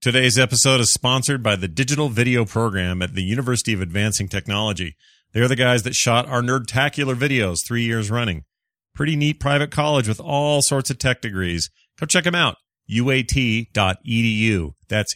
Today's episode is sponsored by the Digital Video Program at the University of Advancing Technology. They're the guys that shot our Nerdtacular videos 3 years running. Pretty neat private college with all sorts of tech degrees. Go check them out. UAT.edu. That's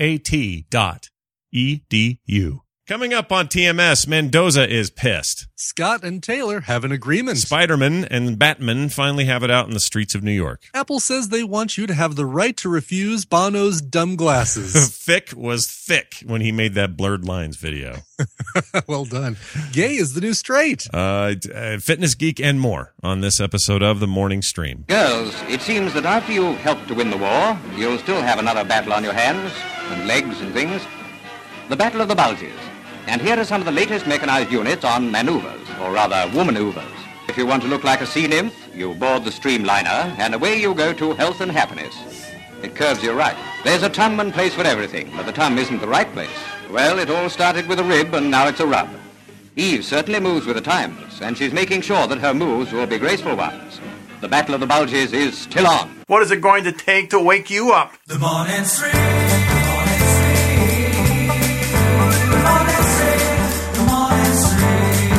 UAT.edu. Coming up on TMS, Mendoza is pissed. Scott and Taylor have an agreement. Spider-Man and Batman finally have it out in the streets of New York. Apple says they want you to have the right to refuse Bono's dumb glasses. Thick was thick when he made that blurred lines video. Well done. Gay is the new straight. Fitness geek and more on this episode of The Morning Stream. Girls, it seems that after you've helped to win the war, you'll still have another battle on your hands, and legs and things. The Battle of the Bulges. And here are some of the latest mechanized units on maneuvers, or rather womaneuvers. If you want to look like a sea nymph, you board the streamliner, and away you go to health and happiness. It curves you right. There's a tum and place for everything, but the tum isn't the right place. Well, it all started with a rib, and now it's a rub. Eve certainly moves with the times, and she's making sure that her moves will be graceful ones. The Battle of the Bulges is still on. What is it going to take to wake you up? The Morning Stream. The Morning Stream. The Morning Stream. The Morning Stream.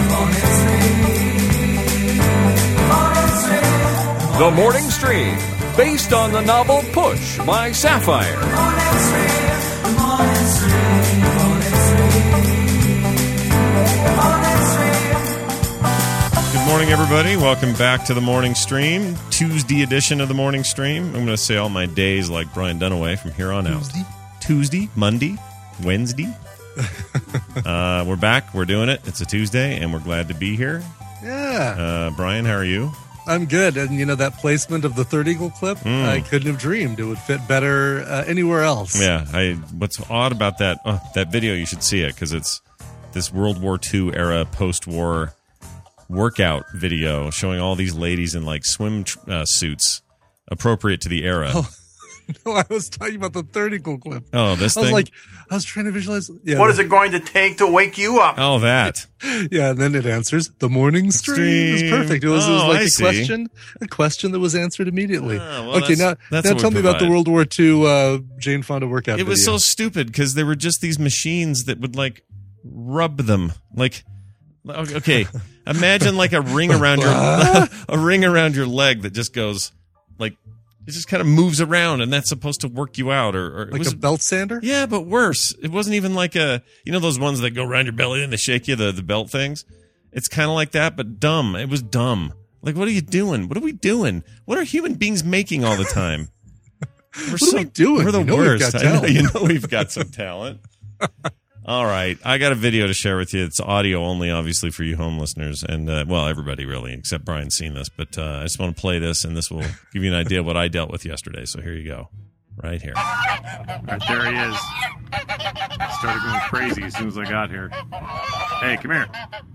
The Morning Stream, based on the novel Push by Sapphire. The Morning Stream. The Morning Stream. The Morning Stream. Good morning, everybody. Welcome back to The Morning Stream, Tuesday edition of The Morning Stream. I'm going to say all my days like Brian Dunaway from here on out. Tuesday, Monday, Wednesday. We're back. We're doing it. It's a Tuesday, and we're glad to be here. Yeah. Brian, how are you? I'm good. And, you know, that placement of the Third Eagle clip, I couldn't have dreamed it would fit better anywhere else. Yeah. What's odd about that video, you should see it, because it's this World War II era post-war workout video showing all these ladies in, like, swim suits appropriate to the era. Oh. No, I was talking about the Third Eagle clip. Oh, this thing? I was trying to visualize. Yeah, What is it going to take to wake you up? Oh, that. Yeah, and then it answers the Morning Stream. It was perfect. It was like a question that was answered immediately. Well, now tell me about the World War II Jane Fonda workout video. It was so stupid because there were just these machines that would like rub them. Like, okay, imagine like a ring around your leg that just goes like. It just kind of moves around, and that's supposed to work you out, or like a belt sander. Yeah, but worse. It wasn't even like those ones that go around your belly and they shake you, the belt things. It's kind of like that, but dumb. It was dumb. Like, what are you doing? What are we doing? What are human beings making all the time? What are we doing? We're the We've worst. got talent. You know we've got some talent. All right, I got a video to share with you. It's audio only, obviously, for you home listeners, and everybody really, except Brian's seen this. But I just want to play this, and this will give you an idea of what I dealt with yesterday. So here you go, right here. Right there he is. Started going crazy as soon as I got here. Hey, come here.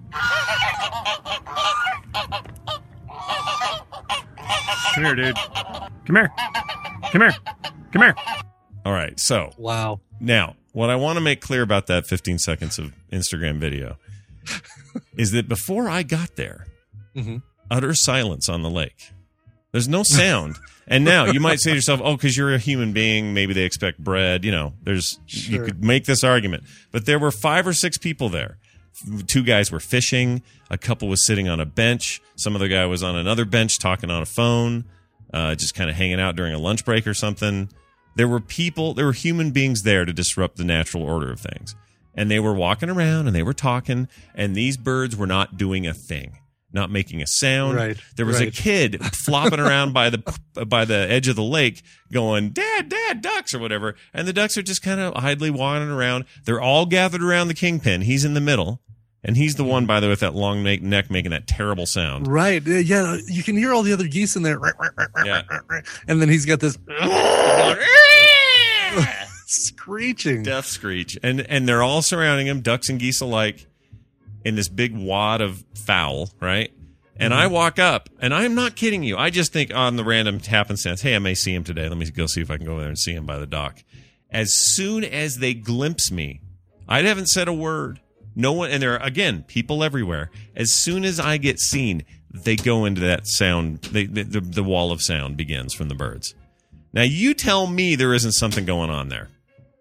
Come here, dude. Come here. Come here. Come here. All right, so wow. Now, what I want to make clear about that 15 seconds of Instagram video is that before I got there, utter silence on the lake. There's no sound. And now you might say to yourself, oh, because you're a human being, maybe they expect bread. You know, you could make this argument. But there were 5 or 6 people there. 2 guys were fishing. A couple was sitting on a bench. Some other guy was on another bench talking on a phone, just kind of hanging out during a lunch break or something. There were human beings there to disrupt the natural order of things. And they were walking around and they were talking, and these birds were not doing a thing, not making a sound. Right. There was a kid flopping around by the edge of the lake going, Dad, ducks, or whatever. And the ducks are just kind of idly wandering around. They're all gathered around the kingpin. He's in the middle. And he's the one, by the way, with that long neck making that terrible sound. Right. Yeah, you can hear all the other geese in there. Yeah. And then he's got this screeching. Death screech. And they're all surrounding him, ducks and geese alike, in this big wad of fowl, right? And I walk up, and I'm not kidding you. I just think on the random happenstance, hey, I may see him today. Let me go see if I can go over there and see him by the dock. As soon as they glimpse me, I haven't said a word. No one, and there are, again, people everywhere. As soon as I get seen, they go into that sound. The wall of sound begins from the birds. Now, you tell me there isn't something going on there.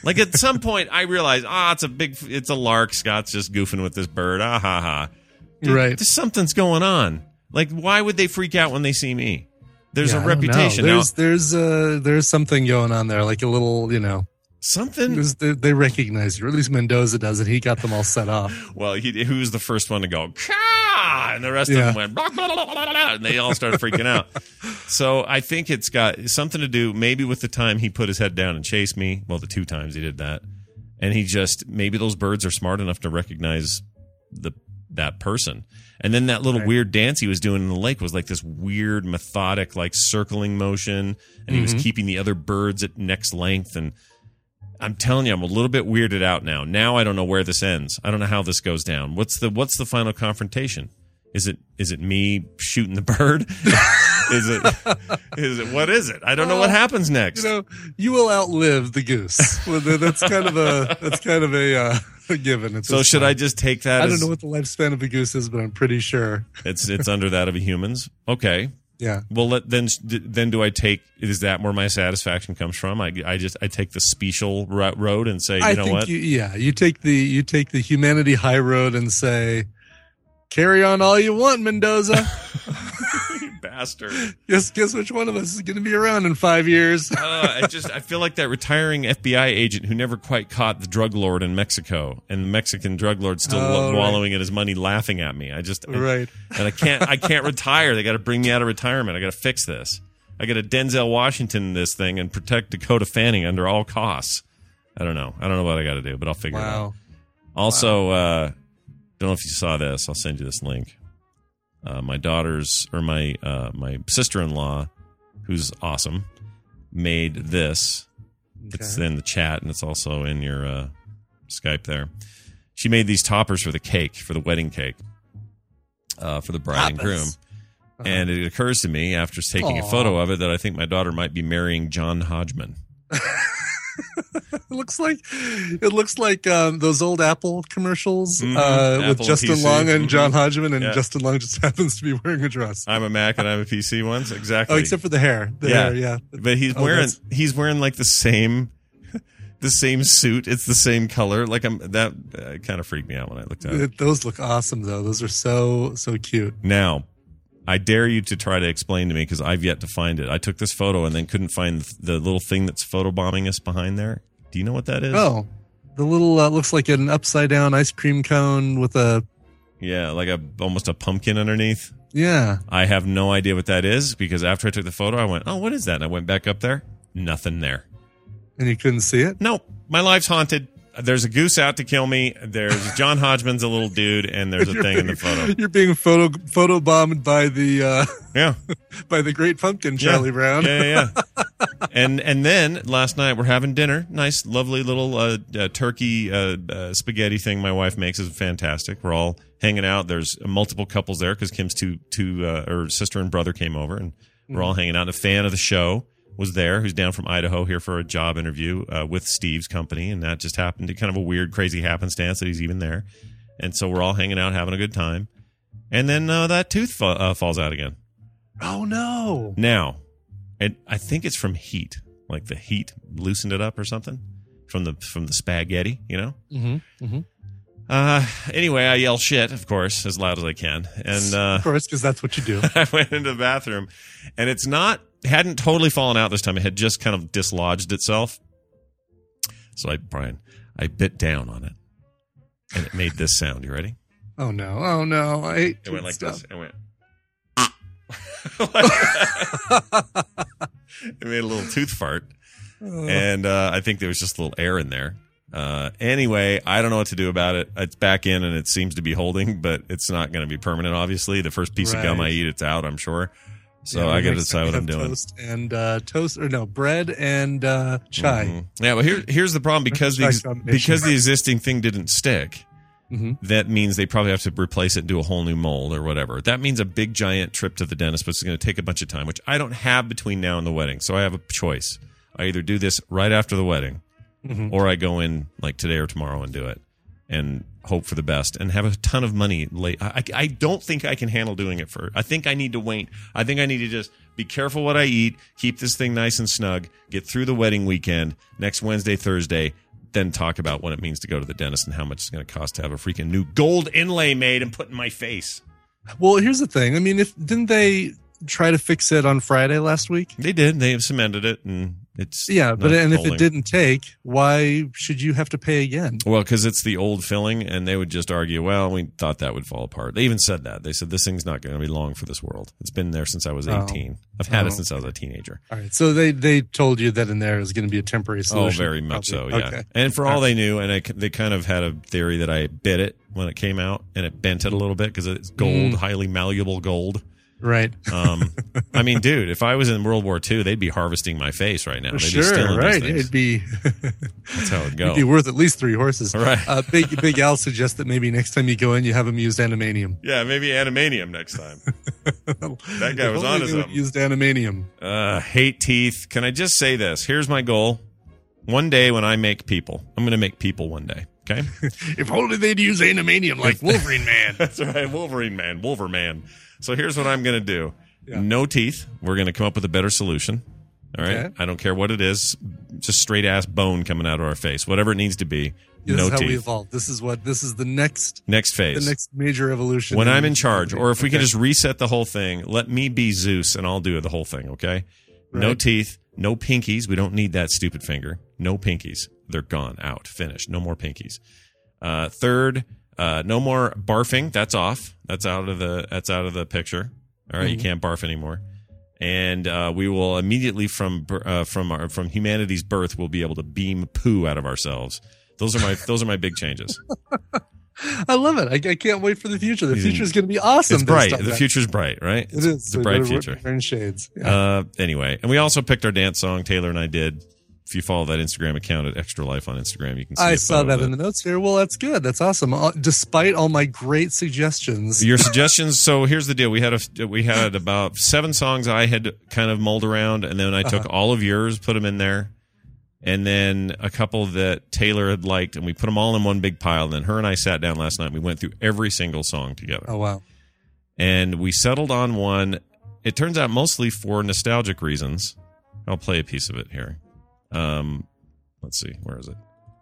Like at some point, I realized, it's a lark. Scott's just goofing with this bird. Ah ha ha. Dude, right. Something's going on. Like, why would they freak out when they see me? There's a I don't reputation. know. There's something going on there, like a little, something. They recognize you, or at least Mendoza does it. He got them all set off. Well, who was the first one to go, Caw! And the rest of them went, blah, blah, blah, blah, blah, and they all started freaking out. So I think it's got something to do maybe with the time he put his head down and chased me. Well, the 2 times he did that. And maybe those birds are smart enough to recognize that person. And then that little weird dance he was doing in the lake was like this weird, methodic, like circling motion. And he was keeping the other birds at next length. And I'm telling you, I'm a little bit weirded out now. Now I don't know where this ends. I don't know how this goes down. What's the final confrontation? Is it me shooting the bird? Is it what is it? I don't know what happens next. You will outlive the goose. Well, that's kind of a given. So should I just take that? I don't know what the lifespan of a goose is, but I'm pretty sure it's under that of a human's. Okay. Yeah. Well, then do I take? Is that where my satisfaction comes from? I take the special road and say, you know what? You take the humanity high road and say, carry on all you want, Mendoza. You bastard. Guess which one of us is going to be around in 5 years? I feel like that retiring FBI agent who never quite caught the drug lord in Mexico, and the Mexican drug lord still wallowing in his money, laughing at me. And I can't retire. They got to bring me out of retirement. I got to fix this. I got to Denzel Washington this thing and protect Dakota Fanning under all costs. I don't know what I got to do, but I'll figure it out. Also, don't know if you saw this. I'll send you this link. My my sister-in-law, who's awesome, made this. Okay. It's in the chat, and it's also in your Skype there. She made these toppers for the wedding cake, for the bride and groom. Uh-huh. And it occurs to me after taking a photo of it that I think my daughter might be marrying John Hodgman. It looks like those old Apple commercials with Apple Justin PC. Long and John Hodgman, and Justin Long just happens to be wearing a dress. I'm a Mac and I'm a PC ones, exactly. Oh, except for the hair. Hair. But he's wearing like the same suit. It's the same color. Like that kind of freaked me out when I looked at it. Those look awesome though. Those are so cute. Now, I dare you to try to explain to me, because I've yet to find it. I took this photo and then couldn't find the little thing that's photobombing us behind there. Do you know what that is? Oh, the little looks like an upside down ice cream cone with like almost a pumpkin underneath. Yeah. I have no idea what that is, because after I took the photo, I went, "Oh, what is that?" And I went back up there. Nothing there. And you couldn't see it? Nope. My life's haunted. There's a goose out to kill me. There's John Hodgman's a little dude, and there's a thing in the photo. You're being photobombed by the by the Great Pumpkin, Charlie Brown. Yeah. And then last night we're having dinner. Nice, lovely little turkey spaghetti thing my wife makes is fantastic. We're all hanging out. There's multiple couples there because Kim's her sister and brother came over, and we're all hanging out. And a fan of the show was there, who's down from Idaho here for a job interview with Steve's company, and that just happened to kind of a weird, crazy happenstance that he's even there. And so we're all hanging out, having a good time. And then that tooth falls out again. Oh, no. Now, and I think it's from heat. Like the heat loosened it up or something from the spaghetti, you know? Mm-hmm. Mm-hmm. Anyway, I yell shit, of course, as loud as I can. And of course, because that's what you do. I went into the bathroom, and it hadn't totally fallen out this time. It had just kind of dislodged itself. So I bit down on it, and it made this sound. You ready? Oh no! I hate it. Went like stuff. This. It went. It made a little tooth fart, and I think there was just a little air in there. Anyway, I don't know what to do about it. It's back in, and it seems to be holding, but it's not going to be permanent. Obviously, the first piece of gum I eat, it's out. I'm sure. So I got to decide what I'm doing. Bread and chai. Mm-hmm. Yeah, well, here's the problem, because the existing thing didn't stick. Mm-hmm. That means they probably have to replace it and do a whole new mold or whatever. That means a big giant trip to the dentist, but it's going to take a bunch of time, which I don't have between now and the wedding. So I have a choice. I either do this right after the wedding, or I go in like today or tomorrow and do it and hope for the best and have a ton of money late. I don't think I can handle doing it I think I need to wait. I think I need to just be careful what I eat, keep this thing nice and snug, get through the wedding weekend, next Wednesday, Thursday, then talk about what it means to go to the dentist and how much it's going to cost to have a freaking new gold inlay made and put in my face. Well, here's the thing. I mean, didn't they try to fix it on Friday last week? They did. They cemented it, and it's if it didn't take, why should you have to pay again? Well, because it's the old filling, and they would just argue, well, we thought that would fall apart. They even said that. They said this thing's not going to be long for this world. It's been there since I was 18. I've had it since I was a teenager. All right, so they told you that in there is going to be a temporary solution. Oh, very much so. Yeah, okay. And for all they knew, and they kind of had a theory that I bit it when it came out, and it bent it a little bit because it's gold, highly malleable gold. Right. I mean, dude, if I was in World War II, they'd be harvesting my face right now. They'd be stealing right. these things. It'd be that's how it'd go. It'd be worth at least 3 horses. Right. Big Al suggests that maybe next time you go in, you have him used animanium. Yeah, maybe animanium next time. That guy was on to something. Used animanium. Hate teeth. Can I just say this? Here's my goal. One day when I make people, I'm going to make people one day. Okay. If only they'd use animanium like Wolverine Man. That's right, Wolverine Man, Wolverman. So here's what I'm going to do. Yeah. No teeth. We're going to come up with a better solution. All right. Okay. I don't care what it is. Just straight ass bone coming out of our face. Whatever it needs to be. This no is how teeth. we evolve. This is the next phase. The next major evolution. When I'm in charge, or if we can just reset the whole thing, let me be Zeus and I'll do the whole thing. Okay. Right. No teeth. No pinkies. We don't need that stupid finger. No pinkies. They're gone. Out. Finished. No more pinkies. Third, no more barfing. That's off. That's out of the picture. All right, You can't barf anymore. And we will immediately from humanity's birth, we'll be able to beam poo out of ourselves. Those are my big changes. I love it. I can't wait for the future. The future is going to be awesome. It's bright. The future's bright, right? It is. It's a bright future. We're in shades. Yeah. Anyway, and we also picked our dance song. Taylor and I did. If you follow that Instagram account at Extra Life on Instagram, you can see I saw that in the notes here. Well, that's good. That's awesome. Despite all my great suggestions. Your suggestions. So here's the deal. We had about 7 songs I had kind of mulled around, and then I took all of yours, put them in there, and then a couple that Taylor had liked, and we put them all in one big pile. And then her and I sat down last night, and we went through every single song together. Oh, wow. And we settled on one. It turns out mostly for nostalgic reasons. I'll play a piece of it here. Let's see. Where is it?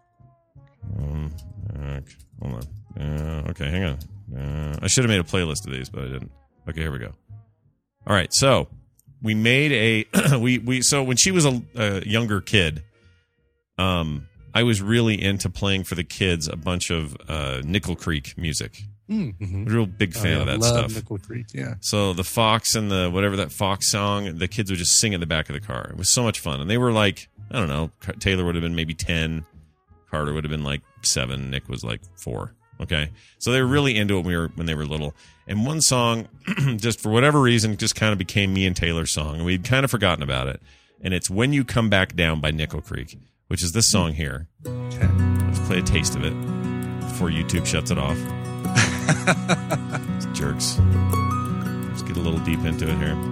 Hold on. Okay, hang on. I should have made a playlist of these, but I didn't. Okay, here we go. All right, so we made a so when she was a younger kid, I was really into playing for the kids a bunch of Nickel Creek music. Mm-hmm. Real big fan of that love stuff. Nickel Creek, yeah. So the Fox and the whatever that Fox song, the kids would just sing in the back of the car. It was so much fun, and they were like, I don't know, Taylor would have been maybe 10, Carter would have been like 7, Nick was like 4. Okay, so they were really into it when they were little. And one song, just for whatever reason, just kind of became me and Taylor's song, and we'd kind of forgotten about it. And it's "When You Come Back Down" by Nickel Creek, which is this song here. Okay. Let's play a taste of it before YouTube shuts it off. Jerks. Let's get a little deep into it here.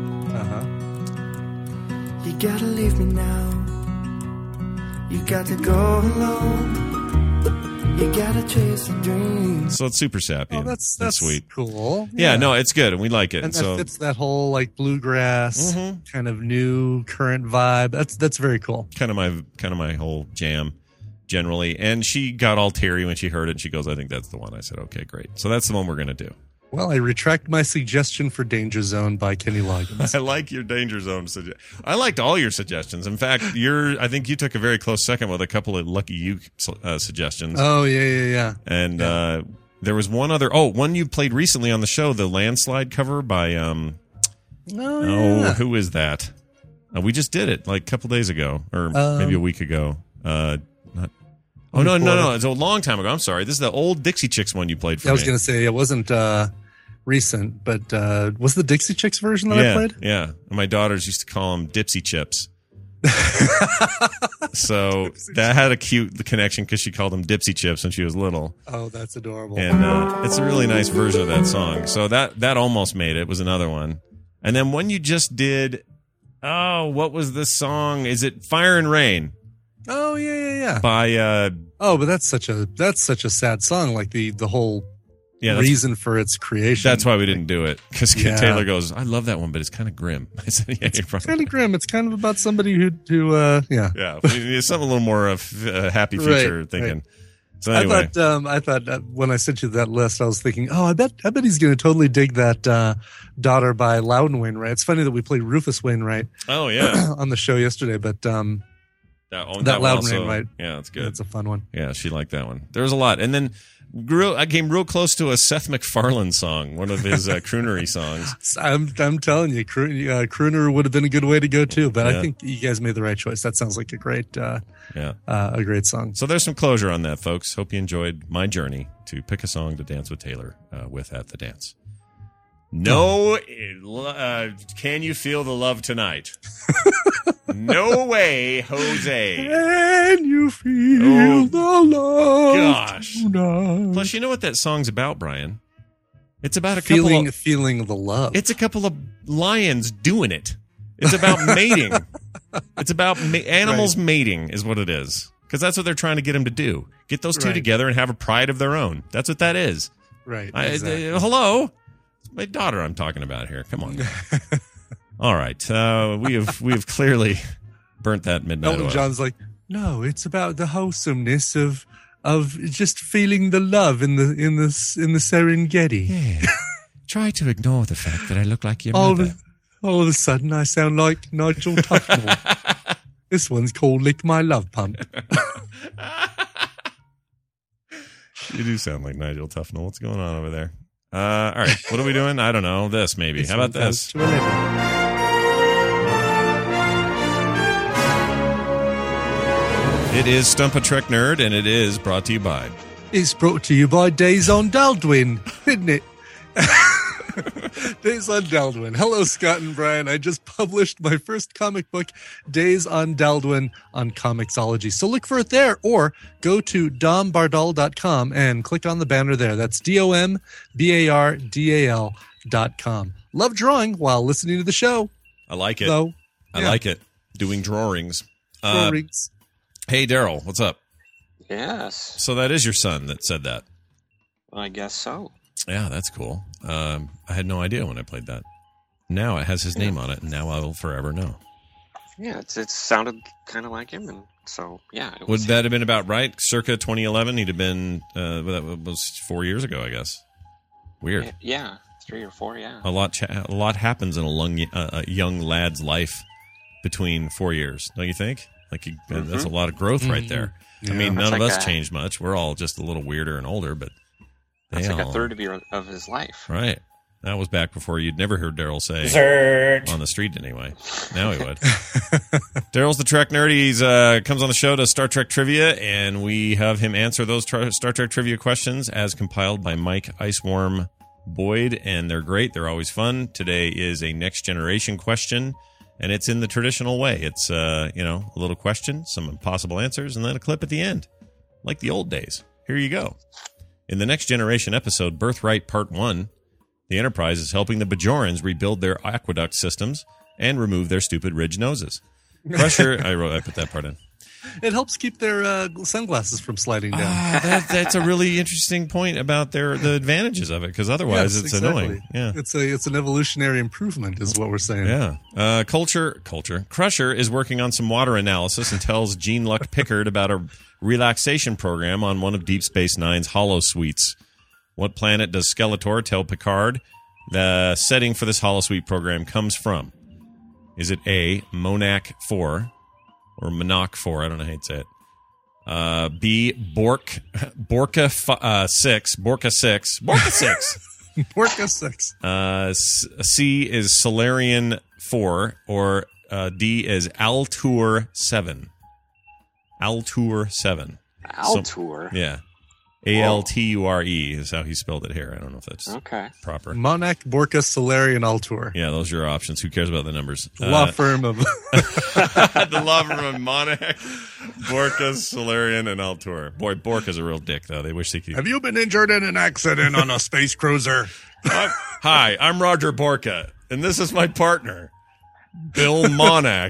You gotta leave me now. You got to go alone. You gotta chase a dream. So it's super sappy. Oh, that's sweet. Cool. Yeah, no, it's good, and we like it. And that so fits that whole like bluegrass kind of new current vibe. That's very cool. Kind of my whole jam. Generally, and she got all teary when she heard it. She goes, "I think that's the one." I said, "Okay, great." So that's the one we're gonna do. Well, I retract my suggestion for "Danger Zone" by Kenny Loggins. I like your Danger Zone suggestion. I liked all your suggestions. In fact, I think you took a very close second with a couple of Lucky You suggestions. Oh yeah. And there was one other. Oh, one you played recently on the show, the Landslide cover by who is that? We just did it like a couple days ago, or maybe a week ago. No. It's a long time ago. I'm sorry. This is the old Dixie Chicks one you played for me. I was going to say it wasn't recent, but was the Dixie Chicks version that I played? Yeah. And my daughters used to call them Dipsy Chips. So that had a cute connection because she called them Dipsy Chips when she was little. Oh, that's adorable. And it's a really nice version of that song. So that almost made it. Was another one. And then one you just did, what was the song? Is it Fire and Rain? Oh yeah. By but that's such a sad song. Like the whole reason for its creation. That's why we didn't do it, because Taylor goes, I love that one, but it's kind of grim. I said, yeah, you're probably kind of grim. It's kind of about somebody who yeah, it's something a little more of happy future thinking. Right. So anyway. I thought when I sent you that list, I was thinking, I bet he's going to totally dig that Daughter by Loudon Wainwright. It's funny that we played Rufus Wainwright. Oh yeah, on the show yesterday, but that Loudon Wainwright, yeah, it's good. It's a fun one. Yeah, she liked that one. There was a lot, and then I came real close to a Seth MacFarlane song, one of his croonery songs. I'm telling you, crooner would have been a good way to go too. But I think you guys made the right choice. That sounds like a great song. So there's some closure on that, folks. Hope you enjoyed my journey to pick a song to dance with Taylor with at the dance. No, can you feel the love tonight? No way, Jose. Can you feel the love tonight? Plus, you know what that song's about, Brian? It's about a feeling the love. It's a couple of lions doing it. It's about mating. It's about animals mating is what it is. Because that's what they're trying to get them to do. Get those two together and have a pride of their own. That's what that is. Right. Hello? It's my daughter I'm talking about here. Come on. All right. We have clearly burnt that midnight Elton oil. John's like, no, it's about the wholesomeness of just feeling the love in the Serengeti. Yeah. Try to ignore the fact that I look like your mother. All of a sudden, I sound like Nigel Tufnell. This one's called Lick My Love Pump. You do sound like Nigel Tufnell. What's going on over there? All right. What are we doing? I don't know. This, maybe. How about this? It is Stump a Trek Nerd, and it is brought to you by... It's brought to you by Days on Daldwin, isn't it? Days on Daldwin. Hello, Scott and Brian. I just published my first comic book, Days on Daldwin, on Comixology. So look for it there, or go to dombardal.com and click on the banner there. That's DOMBARDAL.com. Love drawing while listening to the show. I like it. So, I like it. Doing drawings. Drawings. Hey, Daryl, what's up? Yes. So that is your son that said that. I guess so. Yeah, that's cool. I had no idea when I played that. Now it has his name on it, and now I will forever know. Yeah, it sounded kind of like him, and so, yeah. Would that have been about right? Circa 2011? He'd have been, that was 4 years ago, I guess. Weird. Yeah, 3 or 4, yeah. A lot happens in a young lad's life between 4 years, don't you think? Like that's a lot of growth right there. Yeah. I mean, none of us changed much. We're all just a little weirder and older, but that's like a third of his life. Right. That was back before you'd never heard Daryl say Zert. On the street anyway. Now he would. Daryl's the Trek nerd. He's comes on the show to Star Trek trivia, and we have him answer those Star Trek trivia questions as compiled by Mike Iceworm Boyd, and they're great. They're always fun. Today is a Next Generation question. And it's in the traditional way. It's, a little question, some possible answers, and then a clip at the end, like the old days. Here you go. In the Next Generation episode, Birthright Part 1, the Enterprise is helping the Bajorans rebuild their aqueduct systems and remove their stupid ridge noses. Crusher, I put that part in. It helps keep their sunglasses from sliding down. That's a really interesting point about the advantages of it, because otherwise it's annoying. Yeah, it's an evolutionary improvement, is what we're saying. Yeah. Culture. Crusher is working on some water analysis and tells Gene Luck Pickard about a relaxation program on one of Deep Space Nine's holosuites. What planet does Skeletor tell Picard the setting for this holosuite program comes from? Is it A, Monac 4? Or Monarch 4, I don't know how you'd say it. B, Borca 6. Borca 6. Borca 6. Borca 6. C is Solarian 4. Or D is Altour 7. Altour 7. Altour? Yeah. Alture is how he spelled it here. I don't know if that's proper. Monarch, Borca, Solarian, Altour. Yeah, those are your options. Who cares about the numbers? Law firm of... the law firm of Monarch, Borca, Solarian, and Altour. Boy, Borca's a real dick, though. They wish they could... Have you been injured in an accident on a space cruiser? Hi, I'm Roger Borca, and this is my partner, Bill Monarch.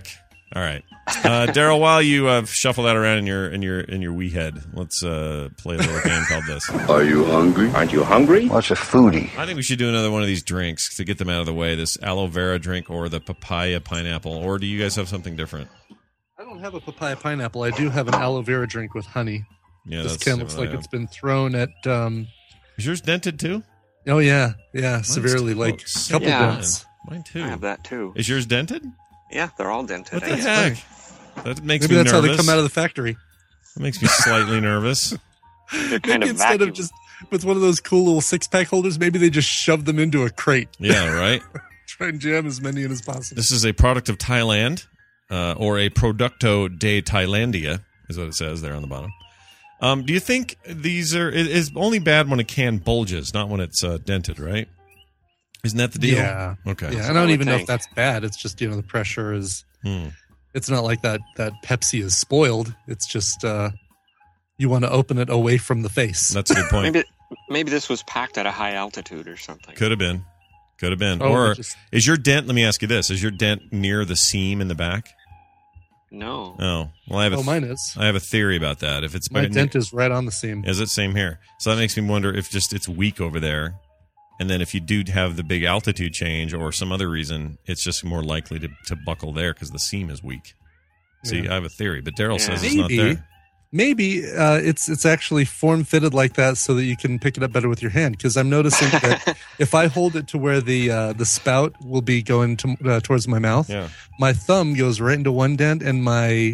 All right, Daryl. While you shuffle that around in your wee head, let's play a little game called this. Are you hungry? Aren't you hungry? What's a foodie? I think we should do another one of these drinks to get them out of the way. This aloe vera drink or the papaya pineapple. Or do you guys have something different? I don't have a papaya pineapple. I do have an aloe vera drink with honey. Yeah, this that's can looks like it's been thrown at. Is yours dented too? Oh yeah, severely, like a couple dents. Mine too. I have that too. Is yours dented? Yeah, they're all dented. What the heck? That makes Maybe me that's nervous. how they come out of the factory. That makes me slightly nervous. They're kind Maybe of instead vacuum. of just with one of those cool little 6-pack holders, maybe they just shove them into a crate. Yeah, right. Try and jam as many in as possible. This is a product of Thailand, or a Producto de Thailandia, is what it says there on the bottom. Do you think these are? It's only bad when a can bulges, not when it's dented, right? Isn't that the deal? Yeah. Okay. Yeah, and I don't even know if that's bad. It's just the pressure is. It's not like that Pepsi is spoiled. It's just you want to open it away from the face. That's a good point. Maybe this was packed at a high altitude or something. Could have been. Oh, Or is your dent? Let me ask you this: is your dent near the seam in the back? No. Oh, well, I have mine is. I have a theory about that. If it's My dent is right on the seam. Is it? Same here. So that makes me wonder if just it's weak over there. And then if you do have the big altitude change or some other reason, it's just more likely to buckle there because the seam is weak. See, I have a theory, but Daryl says it's not there. Maybe it's actually form fitted like that so that you can pick it up better with your hand. Because I'm noticing that if I hold it to where the spout will be going towards my mouth, my thumb goes right into one dent, and my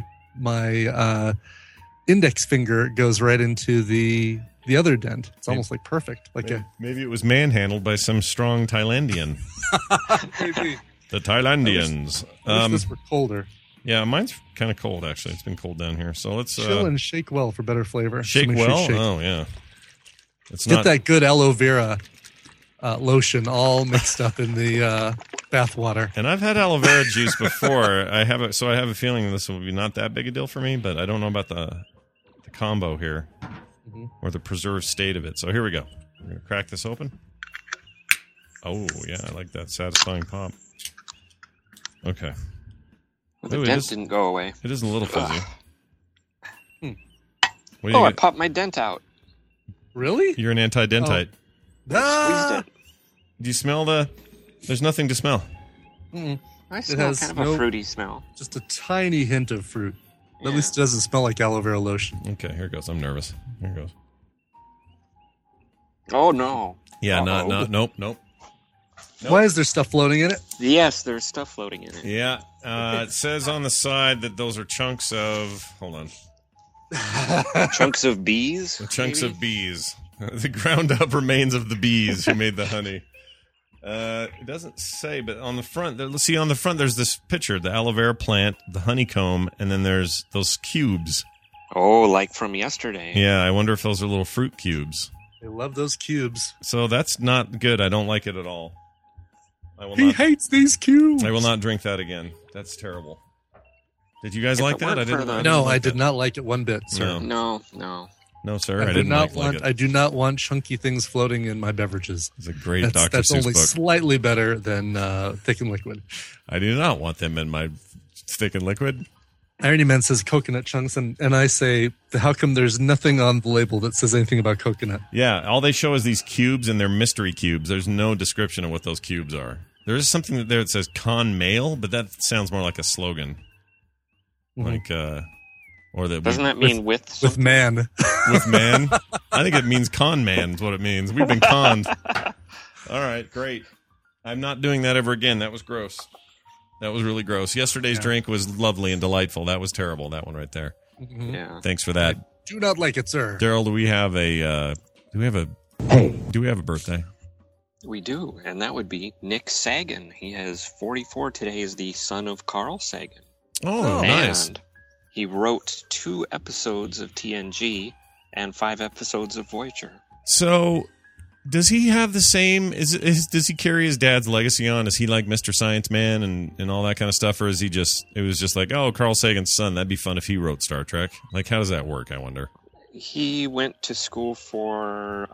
index finger goes right into the other dent. It's almost like perfect. Maybe it was manhandled by some strong Thailandian. Maybe. The Thailandians. I wish this were colder. Yeah, mine's kind of cold, actually. It's been cold down here. So let's... Chill and shake well for better flavor. Shake well? Oh, yeah. Get that good aloe vera lotion all mixed up in the bath water. And I've had aloe vera juice before. I have a feeling this will be not that big a deal for me, but I don't know about the combo here or the preserved state of it. So here we go. We're going to crack this open. Oh, yeah, I like that satisfying pop. Okay. Well, the dent didn't go away. It is a little fuzzy. I popped my dent out. Really? You're an anti-dentite. Squeezed it. Do you smell There's nothing to smell. I smell kind of a fruity smell. Just a tiny hint of fruit. At least it doesn't smell like aloe vera lotion. Okay, here it goes. I'm nervous. Here it goes. Oh, no. Yeah, nope. Why is there stuff floating in it? Yes, there's stuff floating in it. Yeah. It says on the side that those are chunks of... Hold on. Chunks of bees? Chunks of bees. The ground up remains of the bees who made the honey. It doesn't say, but on the front, let's see, on the front there's this picture, the aloe vera plant, the honeycomb, and then there's those cubes. Oh, like from yesterday. Yeah, I wonder if those are little fruit cubes. They love those cubes. So that's not good. I don't like it at all. He hates these cubes. I will not drink that again. That's terrible. Did you guys like that? I did not like it one bit, sir. No, sir. I do not want chunky things floating in my beverages. It's a great Dr. Seuss That's only book. Slightly better than thick and liquid. I do not want them in my thick and liquid. Irony Man says coconut chunks, and I say, how come there's nothing on the label that says anything about coconut? Yeah, all they show is these cubes, and they're mystery cubes. There's no description of what those cubes are. There is something there that says con mail, but that sounds more like a slogan. Like, or that doesn't that mean with man? With man? I think it means con man is what it means. We've been conned. All right, great. I'm not doing that ever again. That was gross. That was really gross. Yesterday's drink was lovely and delightful. That was terrible. That one right there. Yeah. Thanks for that. I do not like it, sir. Daryl, do we have a birthday? We do, and that would be Nick Sagan. He has 44 today. Is the son of Carl Sagan. Oh, nice. And he wrote 2 episodes of TNG and 5 episodes of Voyager. So, does he have the same? Does he carry his dad's legacy on? Is he like Mr. Science Man and all that kind of stuff, or is he just? It was just like, oh, Carl Sagan's son. That'd be fun if he wrote Star Trek. Like, how does that work? I wonder. He went to school for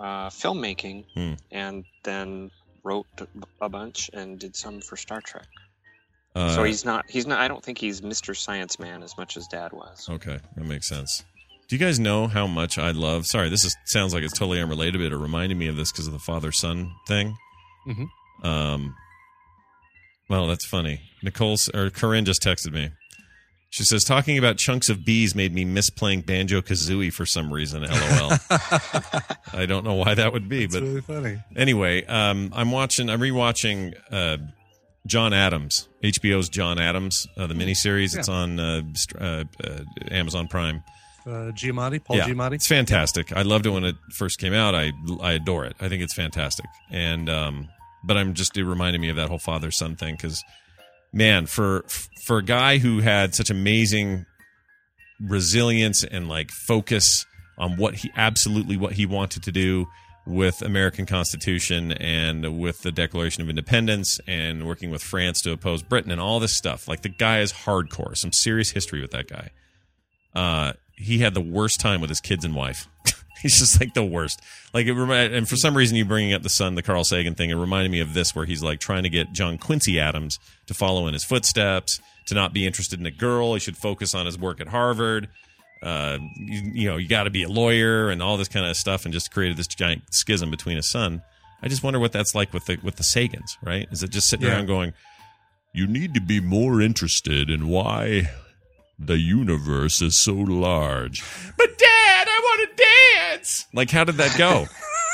filmmaking and then wrote a bunch and did some for Star Trek. So he's not. I don't think he's Mr. Science Man as much as Dad was. Okay, that makes sense. Do you guys know how much I love? Sorry, sounds like it's totally unrelated, but it reminded me of this because of the father-son thing. Mm-hmm. Well, that's funny. Corinne just texted me. She says, talking about chunks of bees made me miss playing Banjo-Kazooie for some reason, LOL. I don't know why that would be, but really funny. Anyway, I'm rewatching John Adams, HBO's John Adams, the miniseries. Yeah. It's on Amazon Prime. Giamatti, Paul Giamatti. It's fantastic. I loved it when it first came out. I adore it. I think it's fantastic. And but it reminded me of that whole father-son thing because, man, for a guy who had such amazing resilience and like focus on what he wanted to do with American Constitution and with the Declaration of Independence and working with France to oppose Britain and all this stuff. Like, the guy is hardcore. Some serious history with that guy. He had the worst time with his kids and wife. He's just like the worst. Like, and for some reason, you bringing up the Carl Sagan thing, it reminded me of this, where he's like trying to get John Quincy Adams to follow in his footsteps, to not be interested in a girl. He should focus on his work at Harvard. You got to be a lawyer and all this kind of stuff, and just created this giant schism between his son. I just wonder what that's like with the Sagans, right? Is it just sitting around going, you need to be more interested in why the universe is so large. But Dad, I want to dance. Like, how did that go?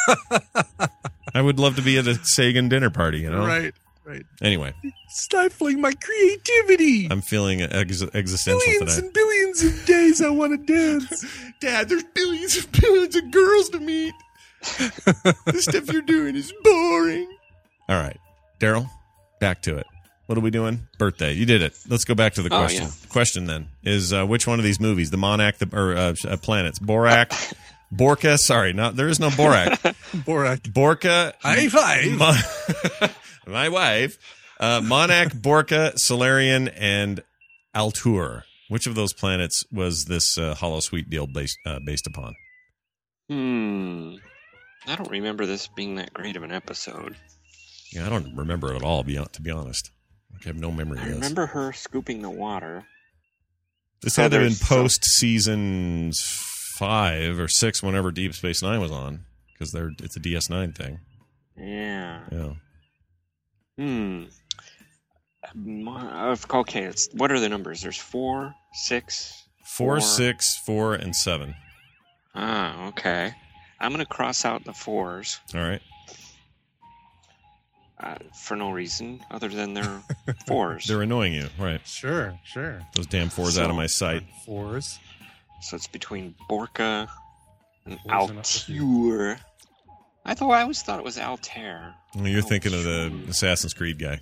I would love to be at a Sagan dinner party, you know? Right. Anyway. Stifling my creativity. I'm feeling existential billions today. And billions of days I want to dance. Dad, there's billions and billions of girls to meet. The stuff you're doing is boring. All right. Daryl, back to it. What are we doing? Birthday. You did it. Let's go back to the question. Yeah. Question then is which one of these movies, the Monarch, planets, Borak, Borka? Sorry, there is no Borak. Borka. High five. My wife. Monarch, Borka, Solarian, and Altur. Which of those planets was this holosuite deal based upon? I don't remember this being that great of an episode. Yeah, I don't remember it at all, to be honest. I have no memory of this. I remember her scooping the water. This had to have been post-season 5 or 6, whenever Deep Space Nine was on, because it's a DS9 thing. Yeah. Yeah. Okay, what are the numbers? There's 4, 6... 4, 6, 4, and 7. Ah, okay. I'm going to cross out the 4s. All right. For no reason other than they're 4s. They're annoying you, right? Sure. Those damn 4s out of my sight. 4s. So it's between Borka and Altair. I always thought it was Altair. Well, you're thinking of the Assassin's Creed guy.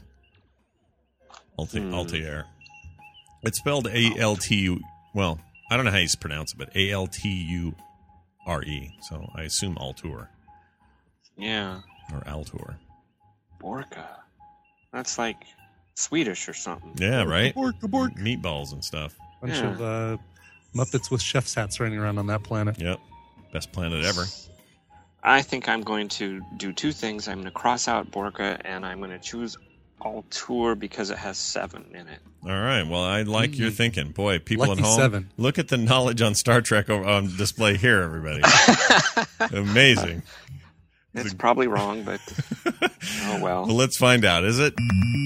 Altair. It's spelled A-L-T-U. Well, I don't know how you pronounce it, but A-L-T-U-R-E. So I assume Altur. Yeah. Or Altur. Borka. That's like Swedish or something. Yeah, right? Borka. Meatballs and stuff. Bunch of Muppets with chef's hats running around on that planet. Yep. Best planet ever. I think I'm going to do 2 things. I'm going to cross out Borka, and I'm going to choose Altur because it has 7 in it. All right. Well, I like your thinking. Boy, people Lucky at home, 7. Look at the knowledge on Star Trek on display here, everybody. Amazing. It's probably wrong, but oh well. Well, let's find out. Is it?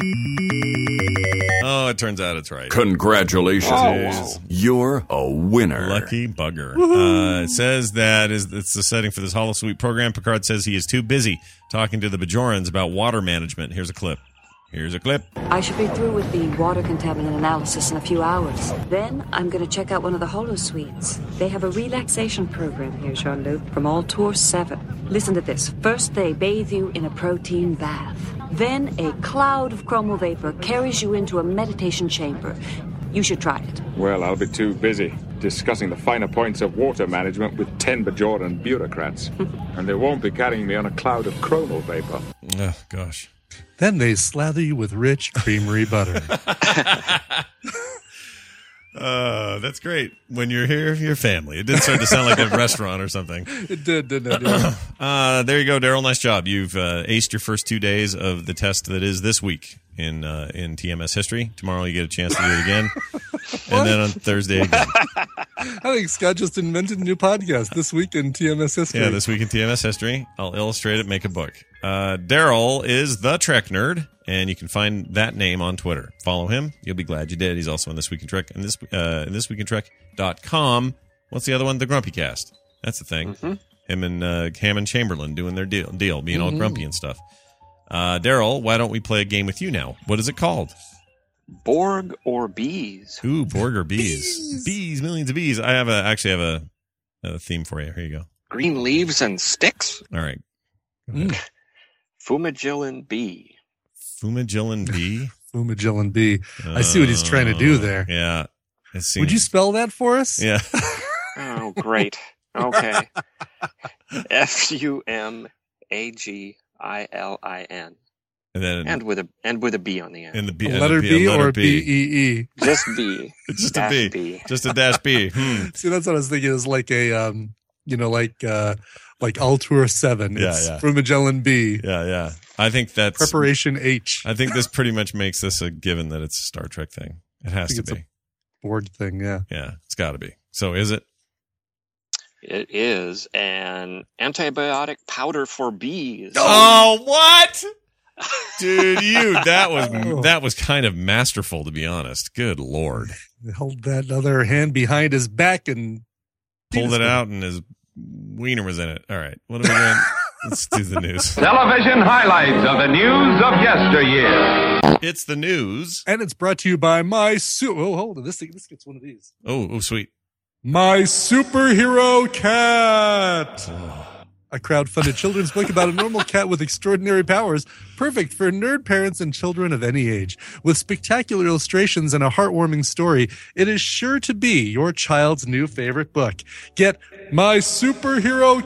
Oh, it turns out it's right. Congratulations. Oh, You're a winner. Lucky bugger. It says that it's the setting for this holosuite program. Picard says he is too busy talking to the Bajorans about water management. Here's a clip. I should be through with the water contaminant analysis in a few hours. Then I'm going to check out one of the holosuites. They have a relaxation program here, Jean-Luc, from Altur 7. Listen to this. First, they bathe you in a protein bath. Then a cloud of chromal vapor carries you into a meditation chamber. You should try it. Well, I'll be too busy discussing the finer points of water management with 10 Bajoran bureaucrats. And they won't be carrying me on a cloud of chromal vapor. Oh, gosh. Then they slather you with rich creamery butter. That's great. When you're here, you're family. It did start to sound like a restaurant or something. It did, didn't it? Yeah. There you go, Daryl. Nice job. You've aced your first 2 days of the test that is this week in TMS history. Tomorrow you get a chance to do it again. And then on Thursday again. I think Scott just invented a new podcast, This Week in TMS History. Yeah, This Week in TMS history. I'll illustrate it, make a book. Daryl is the Trek Nerd, and you can find that name on Twitter. Follow him. You'll be glad you did. He's also on This Week in Trek and thisweekintrek.com. What's the other one? The Grumpy Cast. That's the thing. Mm-hmm. Him and Hammond Chamberlain doing their deal being all grumpy and stuff. Daryl, why don't we play a game with you now? What is it called? Borg or bees? Ooh, Borg or bees. Bees, millions of bees. I actually have a theme for you. Here you go. Green leaves and sticks? All right. Fumagillin bee. Fumagillin bee? Fumagillin bee. I see what he's trying to do there. Yeah. Would you spell that for us? Yeah. Oh, great. Okay. Fumagillin. And with a B on the end. And the B, letter B or B-E-E? Just B. Just a B. Just a dash B. See, that's what I was thinking. Is like a, like Altour 7. It's Fumagillin B. Yeah. I think that's Preparation H. I think this pretty much makes this a given that it's a Star Trek thing. It has to be. A Borg thing, yeah. Yeah, it's got to be. So is it? It is an antibiotic powder for bees. Oh, what? Dude, that was kind of masterful, to be honest. Good Lord. He held that other hand behind his back and pulled it out, and his wiener was in it. All right. What are we doing? Let's do the news. Television highlights of the news of yesteryear. It's the news. And it's brought to you by hold on. This gets one of these. Oh, sweet. My Superhero Cat. A crowdfunded children's book about a normal cat with extraordinary powers, perfect for nerd parents and children of any age. With spectacular illustrations and a heartwarming story, it is sure to be your child's new favorite book. Get My Superhero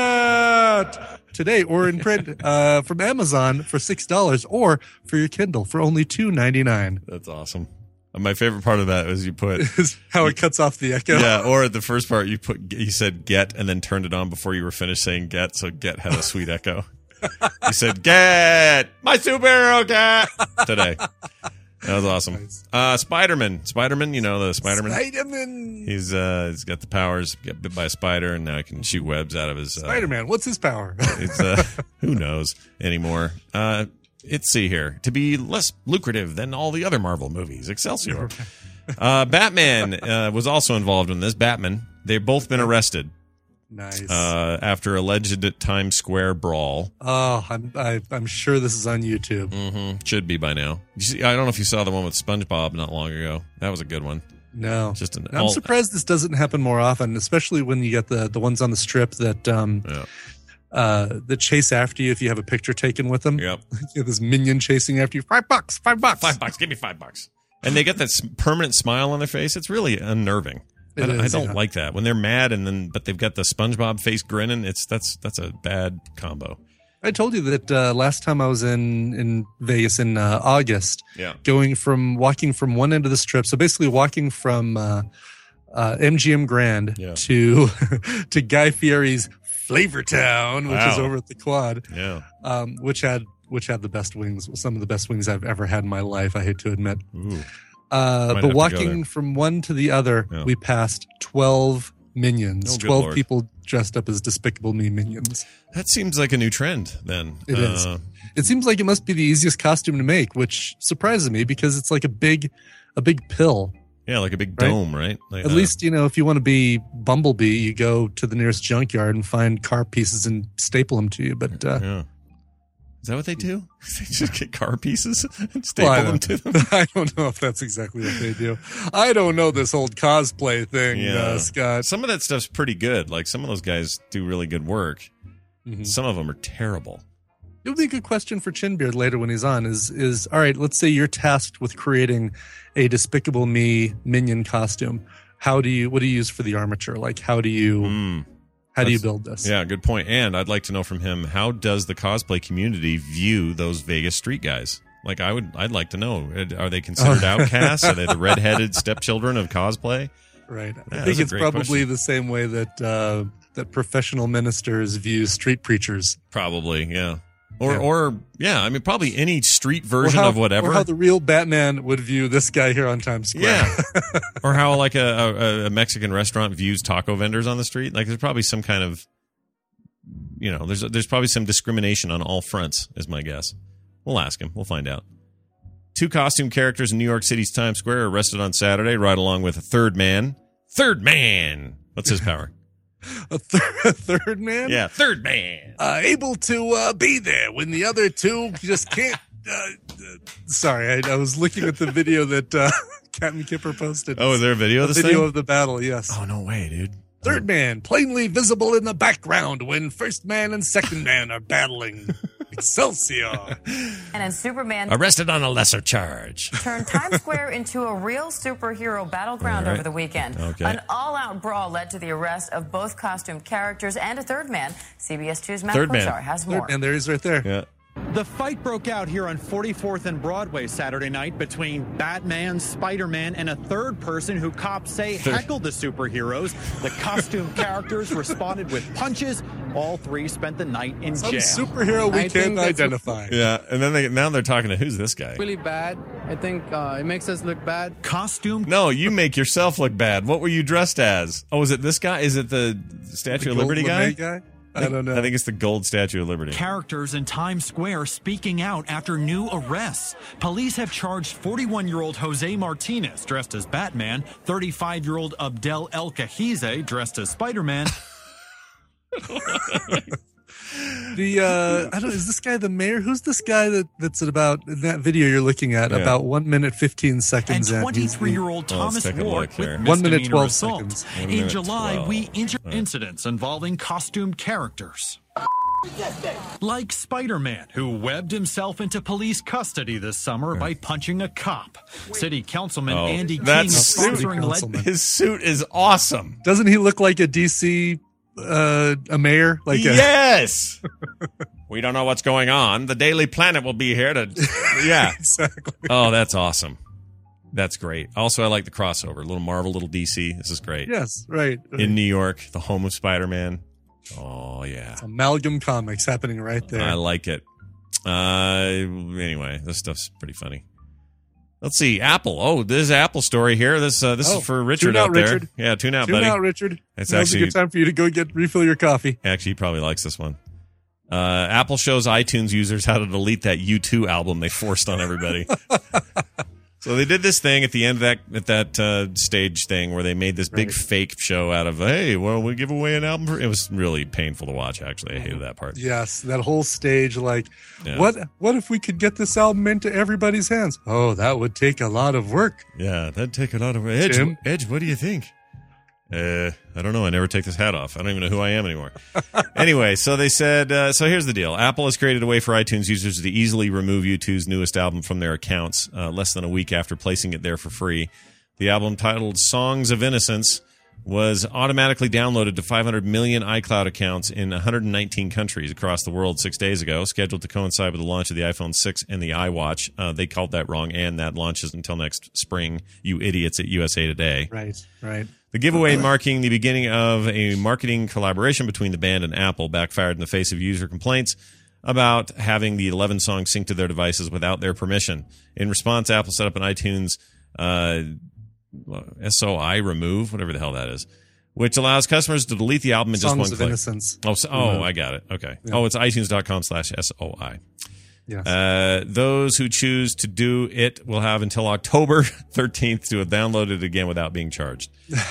Cat today, or in print from Amazon for $6, or for your Kindle for only $2.99. That's awesome. My favorite part of that is you put is how it cuts off the echo. Yeah, or at the first part you said get and then turned it on before you were finished saying get, so get had a sweet echo. You said get my superhero cat today. That was awesome. Nice. Spider-Man, you know the Spider-Man. Spider-Man. He's got the powers, get bit by a spider, and now he can shoot webs out of his Spider-Man, what's his power? It's who knows anymore. Let's see here. To be less lucrative than all the other Marvel movies. Excelsior. Batman was also involved in this. Batman. They've both been arrested. Nice. After alleged Times Square brawl. Oh, I'm sure this is on YouTube. Mm-hmm. Should be by now. I don't know if you saw the one with SpongeBob not long ago. That was a good one. No. I'm surprised this doesn't happen more often, especially when you get the ones on the strip that that chase after you if you have a picture taken with them. Yep. You have this minion chasing after you. $5. $5. Give me $5. And they get that permanent smile on their face. It's really unnerving. I don't like that when they're mad but they've got the SpongeBob face grinning. That's a bad combo. I told you that last time I was in Vegas in August. Yeah. Walking from one end of the strip. So basically walking from MGM Grand to Guy Fieri's Flavortown, which is over at the Quad. Yeah. Which had the best wings, some of the best wings I've ever had in my life, I hate to admit. Ooh. But walking from one to the other, we passed 12 minions. 12 Lord. people dressed up as Despicable Me minions. That seems like a new trend then. It is. It seems like it must be the easiest costume to make, which surprises me because it's like a big pill. Yeah, like a big dome, right? Like, at least, if you want to be Bumblebee, you go to the nearest junkyard and find car pieces and staple them to you. But yeah. Is that what they do? They just get car pieces and staple them to them? I don't know if that's exactly what they do. I don't know this old cosplay thing, Scott. Some of that stuff's pretty good. Like, some of those guys do really good work. Mm-hmm. Some of them are terrible. It would be a good question for Chinbeard later when he's on is all right, let's say you're tasked with creating a Despicable Me minion costume. What do you use for the armature? Like, how do you build this? Yeah, good point. And I'd like to know from him, how does the cosplay community view those Vegas street guys? Like I'd like to know. Are they considered outcasts? Are they the redheaded stepchildren of cosplay? Right. Yeah, I think that's a it's great probably question. the same way that that professional ministers view street preachers. Probably, yeah. Or I mean, probably any street version Or how- of whatever. Or how the real Batman would view this guy here on Times Square. Yeah. Or how like a Mexican restaurant views taco vendors on the street. Like there's probably some kind of, there's probably some discrimination on all fronts, is my guess. We'll ask him. We'll find out. 2 costume characters in New York City's Times Square are arrested on Saturday, right along with a third man. Third man! What's his power? A third man? Yeah, third man. Able to be there when the other two just can't. Sorry, I was looking at the video that Captain Kipper posted. Oh, is there a video of this video thing? of the battle, yes. Oh, no way, dude. Third man, plainly visible in the background when first man and second man are battling. Excelsior. And then Superman Arrested on a lesser charge. turned Times Square into a real superhero battleground All right. over the weekend. Okay. An all-out brawl led to the arrest of both costumed characters and a third man. CBS 2's Matt Third man. Klotzar has more. And there he is right there. Yeah. The fight broke out here on 44th and Broadway Saturday night between Batman, Spider-Man, and a third person who cops say heckled the superheroes. The costume characters responded with punches. All 3 spent the night in Some jail. superhero we can't identify. Yeah, and then now they're talking to who's this guy? Really bad. I think it makes us look bad. Costume? No, you make yourself look bad. What were you dressed as? Oh, is it this guy? Is it the Statue of Liberty guy? I don't know. I think it's the gold Statue of Liberty. Characters in Times Square speaking out after new arrests. Police have charged 41-year-old Jose Martinez, dressed as Batman, 35-year-old Abdel El Kahize, dressed as Spider-Man. I don't know, is this guy the mayor? Who's this guy that's at about in that video you're looking at? Yeah. About 1 minute 15 And seconds in. 23-year-old Thomas take a look Ward here. with 1 minute, misdemeanor 12 assault. seconds. 1 In minute, July, 12. we Right. incidents involving costumed characters. Like Spider-Man, who webbed himself into police custody this summer by punching a cop. City Councilman Andy King that sponsoring his suit is awesome. Doesn't he look like a DC a mayor? Like Yes. We don't know what's going on. The Daily Planet will be here to. Yeah. Exactly. Oh, that's awesome. That's great. Also, I like the crossover. Little Marvel, little DC. This is great. Yes, right. In New York, the home of Spider-Man. Oh, yeah. Amalgam Comics happening right there. I like it. Anyway, this stuff's pretty funny. Let's see. Apple. Oh, there's an Apple story here. This is for Richard tune out, out there. Richard. Yeah, tune out, Tune buddy. out, Richard. It's Now's actually a good time for you to go refill your coffee. Actually, he probably likes this one. Apple shows iTunes users how to delete that U2 album they forced on everybody. So they did this thing at the end of that stage thing where they made this big fake show out of, hey, well, we give away an album. It was really painful to watch, actually. I hated that part. Yes, that whole stage, like, Yeah. what if we could get this album into everybody's hands? Oh, that would take a lot of work. Yeah, that'd take a lot of Edge. Tim? Edge, what do you think? I don't know. I never take this hat off. I don't even know who I am anymore. Anyway, so they said, so here's the deal. Apple has created a way for iTunes users to easily remove U2's newest album from their accounts less than a week after placing it there for free. The album, titled Songs of Innocence, was automatically downloaded to 500 million iCloud accounts in 119 countries across the world 6 days ago, scheduled to coincide with the launch of the iPhone 6 and the iWatch. They called that wrong, and that launches until next spring, you idiots at USA Today. Right. The giveaway, marking the beginning of a marketing collaboration between the band and Apple, backfired in the face of user complaints about having the 11 songs synced to their devices without their permission. In response, Apple set up an iTunes SOI remove, whatever the hell that is, which allows customers to delete the album in just Songs one of click. Innocence. I got it. Okay. Yeah. Oh, it's iTunes.com/SOI. Yes. Those who choose to do it will have until October 13th to download it again without being charged.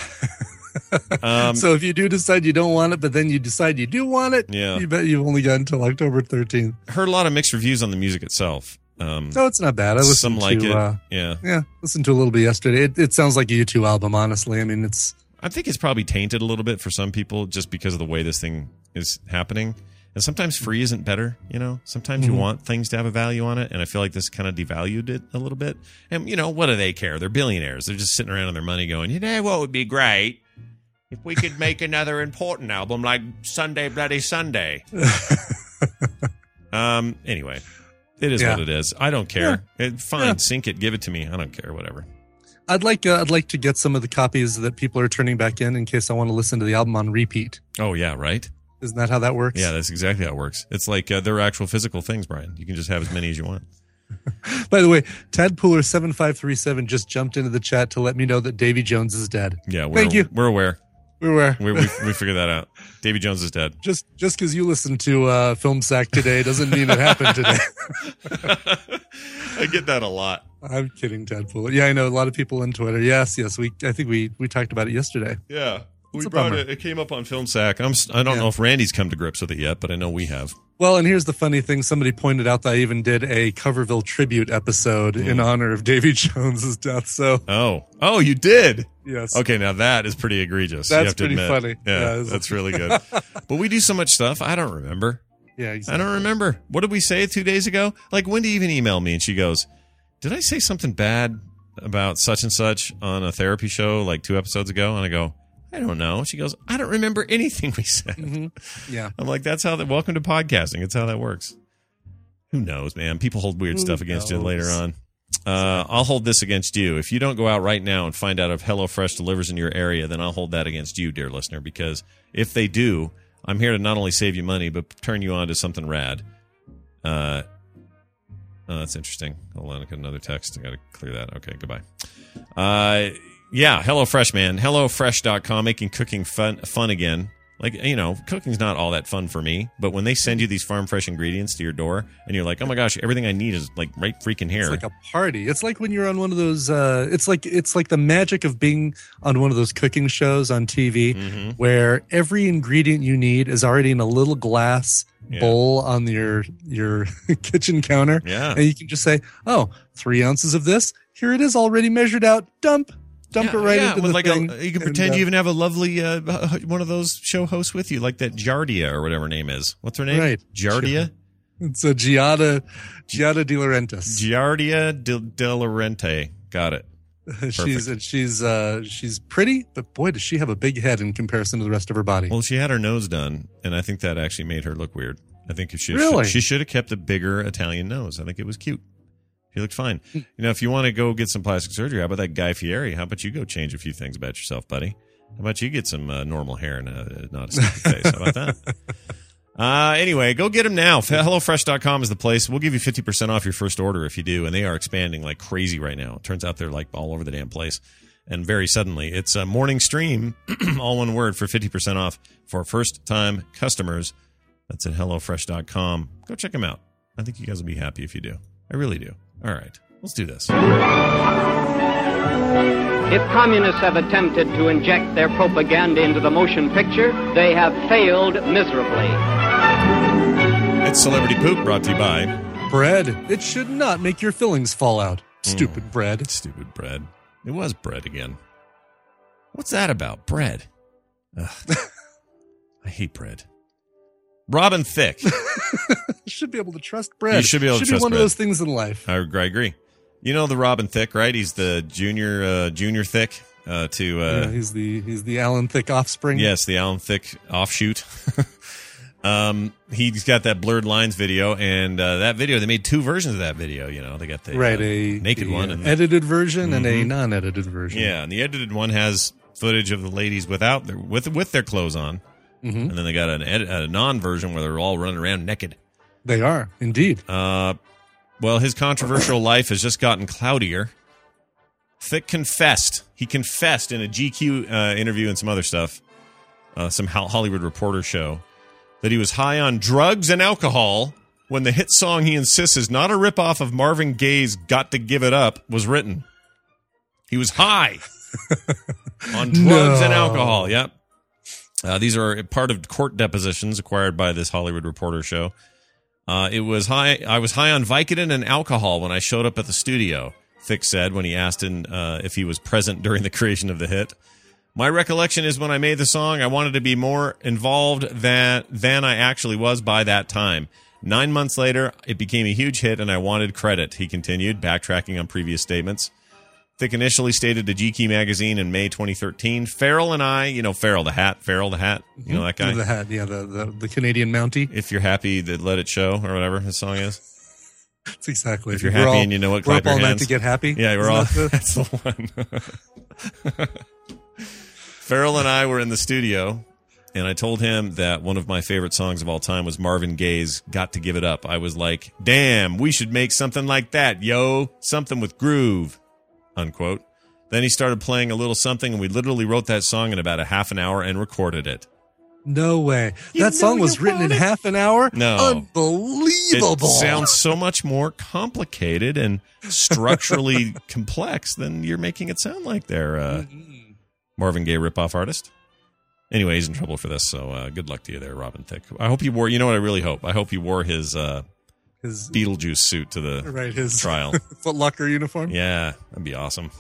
So if you do decide you don't want it, but then you decide you do want it, you bet you've only got until October 13th. Heard a lot of mixed reviews on the music itself. No, it's not bad. I listened some like to, it. listened to a little bit yesterday. It sounds like a U2 album, honestly. I mean, I think it's probably tainted a little bit for some people just because of the way this thing is happening. And sometimes free isn't better, you know? Sometimes you want things to have a value on it, and I feel like this kind of devalued it a little bit. And, you know, what do they care? They're billionaires. They're just sitting around on their money going, you know what would be great? If we could make another important album like Sunday Bloody Sunday. Anyway, It is Yeah. what it is. I don't care. Fine, sync it, give it to me. I don't care, whatever. I'd like to get some of the copies that people are turning back in case I want to listen to the album on repeat. Oh, yeah, right? Isn't that how that works? Yeah, that's exactly how it works. It's like they're actual physical things, Brian. You can just have as many as you want. By the way, Tadpooler7537 just jumped into the chat to let me know that Davy Jones is dead. Yeah, Thank you. We're aware. We're aware. We figured that out. Davy Jones is dead. Just because you listened to Film Sack today doesn't mean it happened today. I get that a lot. I'm kidding, Tadpooler. Yeah, I know a lot of people on Twitter. Yes. I think we talked about it yesterday. Yeah. It's We a brought bummer. it. It came up on Film Sack. I don't know if Randy's come to grips with it yet, but I know we have. Well, and here's the funny thing. Somebody pointed out that I even did a Coverville tribute episode in honor of Davy Jones's death. So, oh, you did? Yes. Okay, now that is pretty egregious. That's you have to pretty admit. funny. Yeah, Yeah, that's really good. But we do so much stuff. I don't remember. yeah, exactly. I don't remember. What did we say 2 days ago? Like Wendy even emailed me and she goes, "Did I say something bad about such and such on a therapy show like 2 episodes ago?" And I go, "I don't know." She goes, "I don't remember anything we said." Mm-hmm. Yeah. I'm like, that's how that. Welcome to podcasting. It's how that works. Who knows, man? People hold weird stuff against you later on. I'll hold this against you. If you don't go out right now and find out if HelloFresh delivers in your area, then I'll hold that against you, dear listener, because if they do, I'm here to not only save you money, but turn you on to something rad. Oh, that's interesting. Hold on, I got another text. I got to clear that. Okay, goodbye. Yeah, HelloFresh, man. HelloFresh.com, making cooking fun again. Like, you know, cooking's not all that fun for me, but when they send you these farm fresh ingredients to your door and you're like, oh my gosh, everything I need is like right freaking here. It's like a party. It's like when you're on one of those it's like the magic of being on one of those cooking shows on TV where every ingredient you need is already in a little glass bowl on your kitchen counter. Yeah. And you can just say, "Oh, 3 ounces of this. Here it is already measured out. Dump it right into with the like thing." you can pretend you even have a lovely one of those show hosts with you, like that Giardia or whatever her name is. What's her name? Right. Giardia? It's a Giada De Laurentiis. Giardia de Laurente. Got it. She's pretty, but boy, does she have a big head in comparison to the rest of her body. Well, she had her nose done, and I think that actually made her look weird. I think she Really? should have kept a bigger Italian nose. I think it was cute. She looked fine. You know, if you want to go get some plastic surgery, how about that Guy Fieri? How about you go change a few things about yourself, buddy? How about you get some normal hair and not a stupid face? How about that? Anyway, go get them now. HelloFresh.com is the place. We'll give you 50% off your first order if you do, and they are expanding like crazy right now. It turns out they're like all over the damn place. And very suddenly, it's a morning stream, all one word, for 50% off for first-time customers. That's at HelloFresh.com. Go check them out. I think you guys will be happy if you do. I really do. All right, let's do this. If communists have attempted to inject their propaganda into the motion picture, they have failed miserably. It's Celebrity Poop, brought to you by Bread. It should not make your fillings fall out. Stupid bread. Stupid bread. It was bread again. What's that about? Bread. Ugh. I hate bread. Robin Thicke. Should be able to trust bread. You should be able to trust one bread. of those things in life. I agree. You know the Robin Thicke, right? He's the junior Thicke. He's the Alan Thicke offspring. Yes, the Alan Thicke offshoot. He's got that Blurred Lines video, and that video, they made 2 versions of that video. You know, they got the a naked one, and edited version, and a non-edited version. Yeah, and the edited one has footage of the ladies with their clothes on, and then they got a non-version where they're all running around naked. They are indeed. Well, his controversial life has just gotten cloudier. Thicke confessed. He confessed in a GQ interview and some other stuff, some Hollywood Reporter show, that he was high on drugs and alcohol when the hit song he insists is not a ripoff of Marvin Gaye's "Got to Give It Up" was written. He was high on drugs and alcohol. Yep. These are part of court depositions acquired by this Hollywood Reporter show. I was high on Vicodin and alcohol when I showed up at the studio, Thicke said when he asked him if he was present during the creation of the hit. My recollection is when I made the song, I wanted to be more involved than I actually was by that time. 9 months later, it became a huge hit, and I wanted credit, he continued, backtracking on previous statements. Thicke initially stated to GQ magazine in May 2013, Farrell and I, you know, Farrell the hat, you know that guy? The hat, yeah, the Canadian Mountie. If you're happy, that let it show, or whatever his song is. That's exactly. If you're happy and you know it, we're clap up all your night hands. to get happy. Yeah, we're Isn't all. that That's the one. Farrell and I were in the studio, and I told him that one of my favorite songs of all time was Marvin Gaye's "Got to Give It Up." I was like, "Damn, we should make something like that, yo! Something with groove." Unquote. Then he started playing a little something, and we literally wrote that song in about a half an hour and recorded it. No way. That song was written in half an hour? No. Unbelievable. It sounds so much more complicated and structurally complex than you're making it sound like there, Marvin Gaye ripoff artist. Anyway, he's in trouble for this, so good luck to you there, Robin Thicke. I hope you wore, you know what I really hope? I hope you wore his Beetlejuice suit to the his trial. Foot Locker uniform? Yeah, that'd be awesome.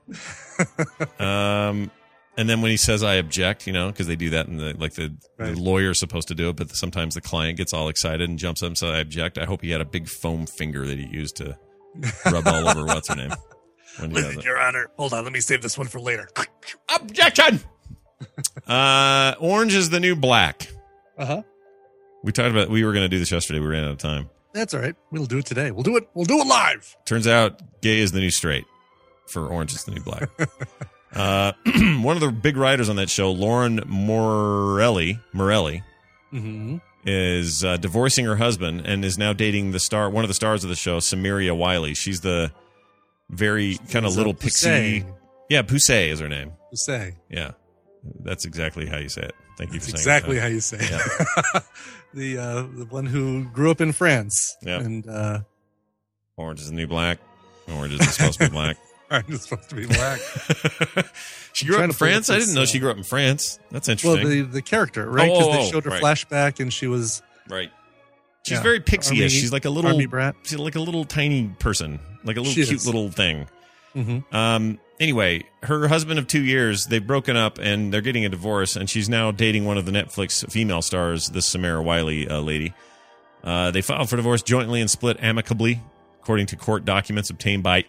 And then when he says I object, because they do that in the lawyer's supposed to do it, but sometimes the client gets all excited and jumps up and says I object. I hope he had a big foam finger that he used to rub all over what's her name. When he does Listen, it. Your Honor. Hold on, let me save this one for later. Objection! Orange is the New Black. Uh-huh. We were going to do this yesterday. We ran out of time. That's all right. We'll do it today. We'll do it live. Turns out gay is the new straight for Orange is the New Black. One of the big writers on that show, Lauren Morelli, is divorcing her husband and is now dating one of the stars of the show, Samaria Wiley. She's the very kind of little pixie. Yeah, Poussey is her name. Poussey. Yeah, that's exactly how you say it. Thank you for saying exactly that. how you say it. Yeah. The one who grew up in France. Yeah. And Orange is the New Black. Orange is supposed to be black. Orange is supposed to be black. She grew up in France? I didn't know she grew up in France. That's interesting. Well, the character, right? Because they showed her right. flashback and she was... Right. She's very pixie-ish. She's like a little... Army brat. She's like a little tiny person. Like a little She cute is. little thing. Mm-hmm. Anyway, her husband of 2 years, they've broken up and they're getting a divorce, and she's now dating one of the Netflix female stars, this Samara Wiley lady. They filed for divorce jointly and split amicably, according to court documents obtained by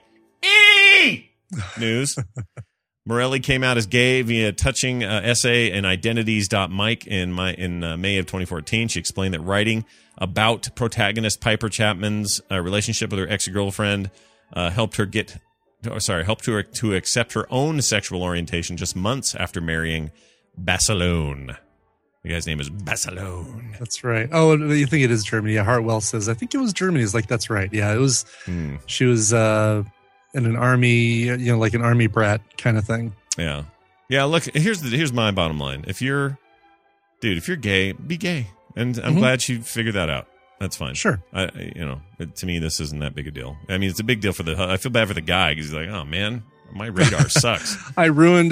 News. Morelli came out as gay via a touching essay in identities.mike in May of 2014. She explained that writing about protagonist Piper Chapman's relationship with her ex-girlfriend helped her to accept her own sexual orientation just months after marrying Basilone. The guy's name is Basilone. That's right. Oh, you think it is Germany? Yeah, Hartwell says, I think it was Germany. He's like, that's right. Yeah, it was. She was in an army, like an army brat kind of thing. Yeah. Yeah, look, here's my bottom line. If you're gay, be gay. And I'm glad she figured that out. That's fine. Sure. To me, this isn't that big a deal. I mean, it's a big deal I feel bad for the guy because he's like, oh, man, my radar sucks. I ruined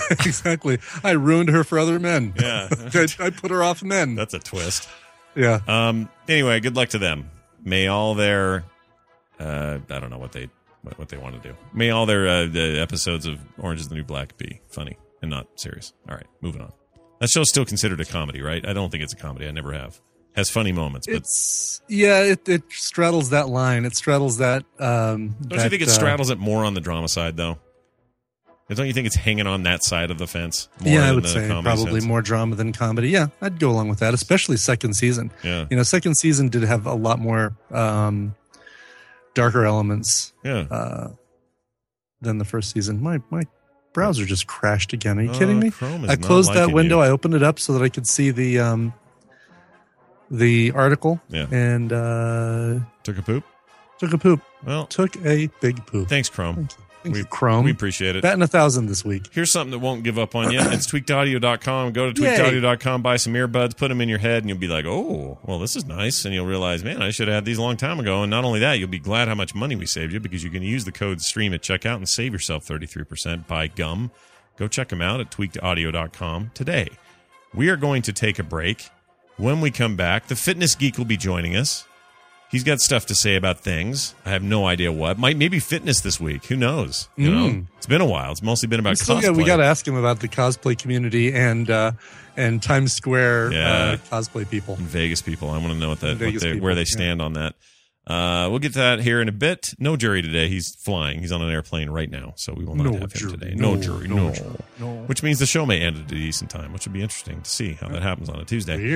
her for other men. Yeah. I put her off men. That's a twist. Yeah. Anyway, good luck to them. May all their, I don't know what they want to do. May all their the episodes of Orange is the New Black be funny and not serious. All right, moving on. That show's still considered a comedy, right? I don't think it's a comedy. I never have. Has funny moments, but it straddles that line. It straddles that. Don't you think it straddles it more on the drama side, though? Don't you think it's hanging on that side of the fence? More I than would the say comedy probably sense? more drama than comedy. Yeah, I'd go along with that, especially second season. Yeah. Second season did have a lot more darker elements. Yeah. Than the first season. My browser just crashed again. Are you kidding me? Chrome is I not closed that liking window. you. I opened it up so that I could see the article. Yeah. And Took a poop? took a poop. Well, took a big poop. Thanks, Chrome. Thank you, Chrome. We appreciate it. Batting 1,000 this week. Here's something that won't give up on you. It's tweakedaudio.com. Go to tweakedaudio.com, buy some earbuds, put them in your head, and you'll be like, oh, well, this is nice. And you'll realize, man, I should have had these a long time ago. And not only that, you'll be glad how much money we saved you because you can use the code STREAM at checkout and save yourself 33%. Buy gum. Go check them out at tweakedaudio.com today. We are going to take a break. When we come back, the Fitness Geek will be joining us. He's got stuff to say about things. I have no idea what. Maybe fitness this week. Who knows? It's been a while. It's mostly been about cosplay. We got to ask him about the cosplay community and Times Square cosplay people. And Vegas people. I want to know People, where they stand on that. We'll get to that here in a bit. No jury today. He's flying. He's on an airplane right now, so we will not have him today. No jury. Which means the show may end at a decent time, which would be interesting to see how that happens on a Tuesday. Weird.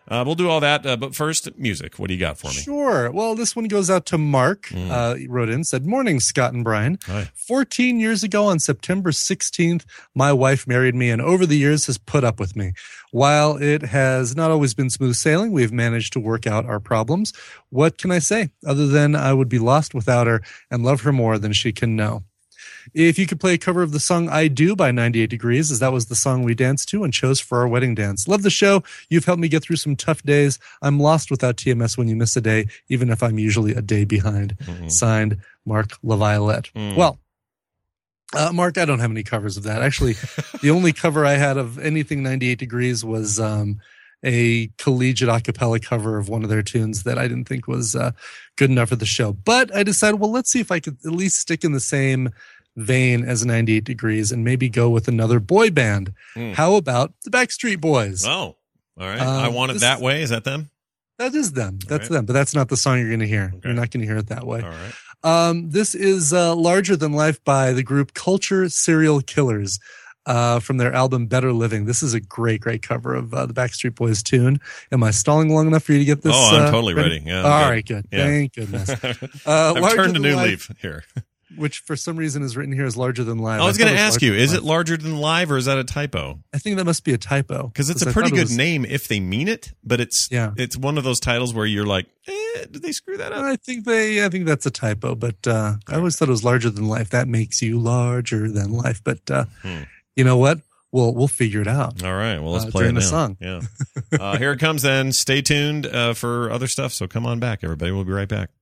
We'll do all that, but first, music. What do you got for me? Sure. Well, this one goes out to Mark. He wrote in, said, "Morning, Scott and Brian. Hi. 14 years ago on September 16th, my wife married me and over the years has put up with me. While it has not always been smooth sailing, we've managed to work out our problems. What can I say other than I would be lost without her and love her more than she can know. If you could play a cover of the song I Do by 98 Degrees, as that was the song we danced to and chose for our wedding dance. Love the show. You've helped me get through some tough days. I'm lost without TMS when you miss a day, even if I'm usually a day behind." Signed, Mark LaViolette. Well, Mark, I don't have any covers of that. Actually, the only cover I had of anything 98 Degrees was a collegiate a cappella cover of one of their tunes that I didn't think was good enough for the show. But I decided, well, let's see if I could at least stick in the same vein as 98 Degrees and maybe go with another boy band. How about the Backstreet Boys? Oh, all right. I Want It That Way. Is that them? That is them. That's them. But that's not the song you're going to hear. Okay. You're not going to hear it that way. All right. This is Larger Than Life by the group Culture Serial Killers from their album Better Living. This is a great, great cover of the Backstreet Boys tune. Am I stalling long enough for you to get this? Oh, I'm totally ready. Yeah, all right, good. Yeah. Thank goodness. I've turned a new leaf here. Which for some reason is written here as Larger Than Life. I was going to ask you, is it Larger Than Live or is that a typo? I think that must be a typo. Because it's a pretty good name if they mean it, but it's one of those titles where you're like, did they screw that up? I think that's a typo, but I always thought it was Larger Than Life. That makes you larger than life. But you know what? We'll figure it out. All right. Well, let's play it now. The song. Yeah. Here it comes then. Stay tuned for other stuff. So come on back, everybody. We'll be right back.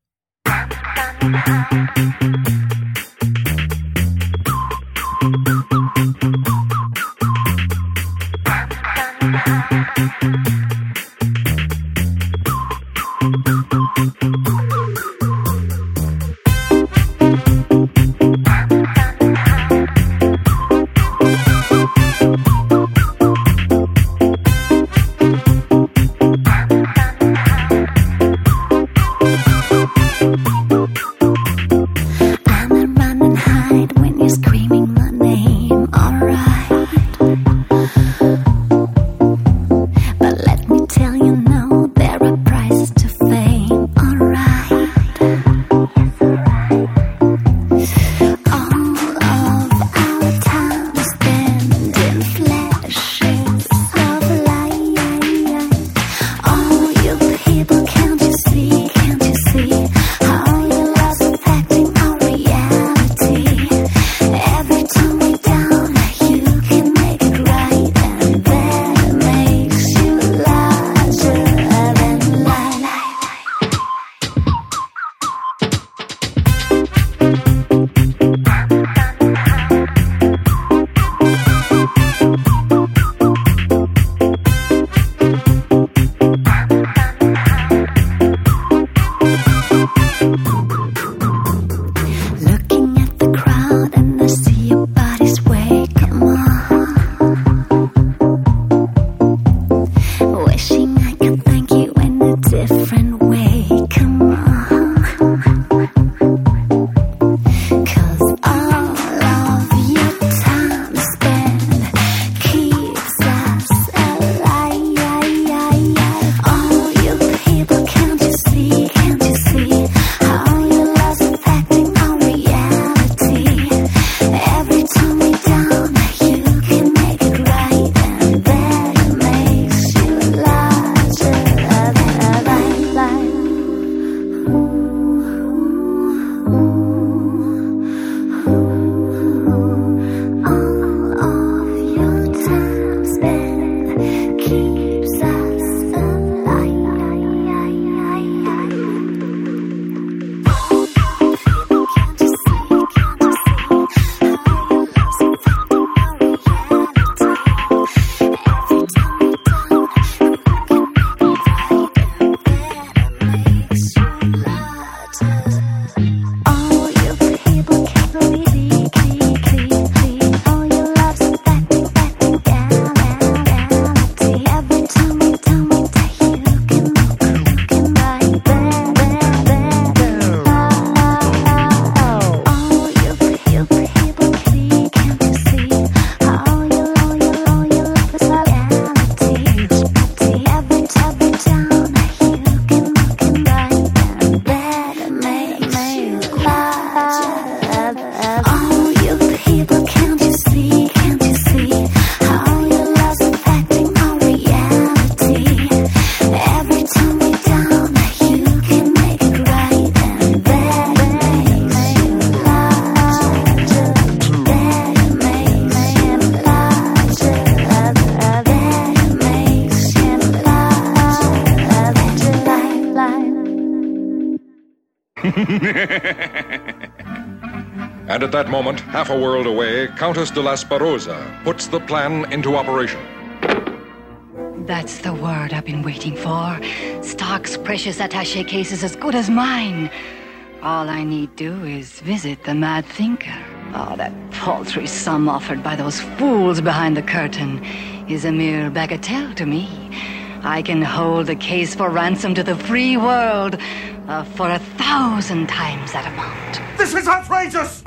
And at that moment, half a world away, Countess de Las Barosa puts the plan into operation. That's the word I've been waiting for. Stark's precious attaché case is as good as mine. All I need do is visit the Mad Thinker. Oh, that paltry sum offered by those fools behind the curtain is a mere bagatelle to me. I can hold the case for ransom to the free world for 1,000 times that amount. This is outrageous!